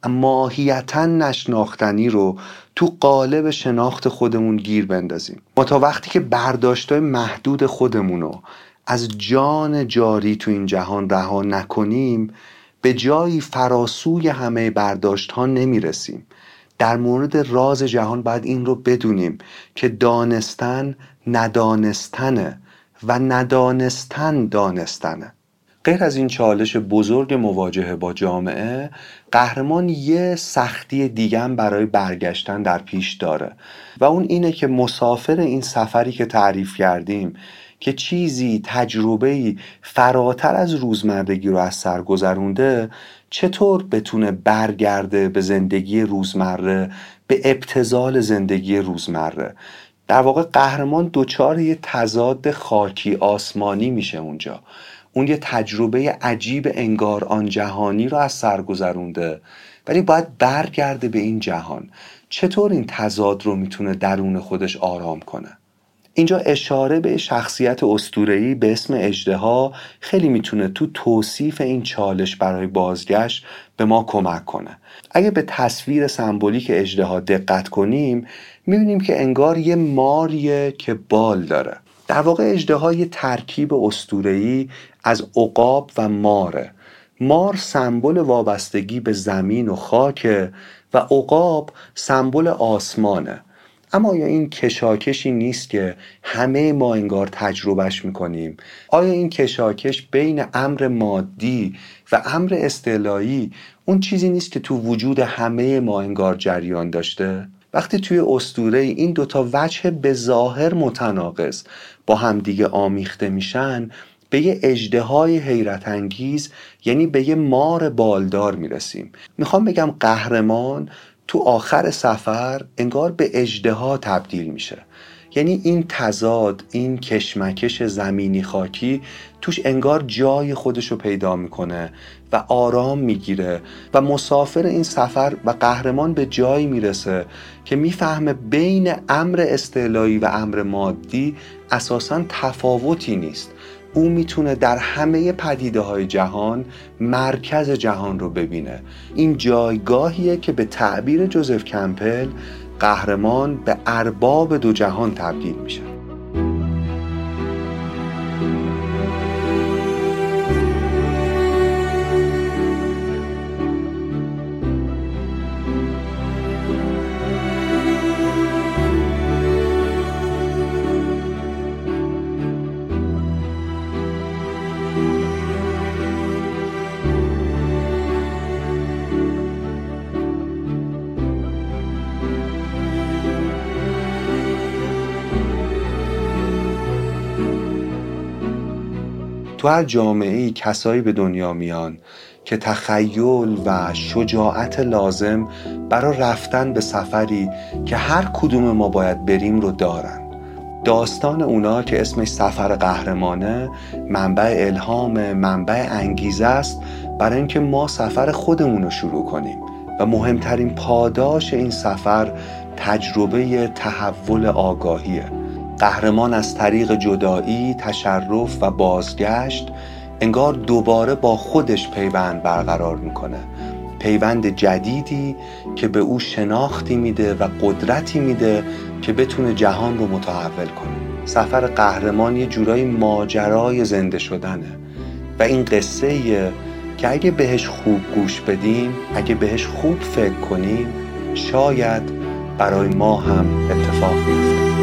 ماهیتاً نشناختنی رو تو قالب شناخت خودمون گیر بندازیم؟ ما تا وقتی که برداشت‌های محدود خودمونو از جان جاری تو این جهان رها نکنیم، به جایی فراسوی همه برداشت‌ها نمیرسیم. در مورد راز جهان باید این رو بدونیم که دانستن ندانستنه و ندانستن دانستنه. غیر از این چالش بزرگ مواجهه با جامعه، قهرمان یه سختی دیگه هم برای برگشتن در پیش داره و اون اینه که مسافر این سفری که تعریف کردیم که چیزی تجربه‌ای فراتر از روزمرگی رو از سر گذرونده، چطور بتونه برگرده به زندگی روزمره، به ابتذال زندگی روزمره. در واقع قهرمان دوچار یه تضاد خاکی آسمانی میشه اونجا. اون یه تجربه عجیب انگار آن جهانی رو از سر گذرونده ولی باید برگرده به این جهان. چطور این تضاد رو میتونه درون خودش آرام کنه؟ اینجا اشاره به شخصیت اسطوره‌ای به اسم اژدها خیلی میتونه تو توصیف این چالش برای بازگشت به ما کمک کنه. اگه به تصویر سمبولیک اژدها دقت کنیم میبینیم که انگار یه ماریه که بال داره. در واقع اژدها یه ترکیب اسطوره‌ای از عقاب و ماره. مار سمبل وابستگی به زمین و خاکه و عقاب سمبل آسمانه. اما آیا این کشاکشی نیست که همه ما انگار تجربهش میکنیم؟ آیا این کشاکش بین امر مادی و امر استعلایی اون چیزی نیست که تو وجود همه ما انگار جریان داشته؟ وقتی توی اسطوره این دوتا وجه به ظاهر متناقض با همدیگه آمیخته میشن، به یه اژدهای حیرت انگیز، یعنی به یه مار بالدار میرسیم. میخوام بگم قهرمان تو آخر سفر انگار به اژدها تبدیل میشه. یعنی این تضاد، این کشمکش زمینی خاکی توش انگار جای خودشو پیدا میکنه و آرام میگیره و مسافر این سفر و قهرمان به جایی میرسه که میفهمه بین امر استعلایی و امر مادی اساساً تفاوتی نیست. او میتونه در همه پدیده های جهان مرکز جهان رو ببینه. این جایگاهیه که به تعبیر جوزف کمپل قهرمان به ارباب دو جهان تبدیل میشه. تو هر جامعه‌ای کسایی به دنیا میان که تخیل و شجاعت لازم برای رفتن به سفری که هر کدوم ما باید بریم رو دارن. داستان اونا که اسمش سفر قهرمانه منبع الهام، منبع انگیزه است برای اینکه ما سفر خودمون رو شروع کنیم و مهمترین پاداش این سفر تجربه تحول آگاهیه. قهرمان از طریق جدایی، تشرف و بازگشت انگار دوباره با خودش پیوند برقرار میکنه. پیوند جدیدی که به او شناختی میده و قدرتی میده که بتونه جهان رو متحول کنه. سفر قهرمان یه جورایی ماجرای زنده شدنه و این قصه‌ایه که اگه بهش خوب گوش بدیم، اگه بهش خوب فکر کنیم، شاید برای ما هم اتفاق بیفته.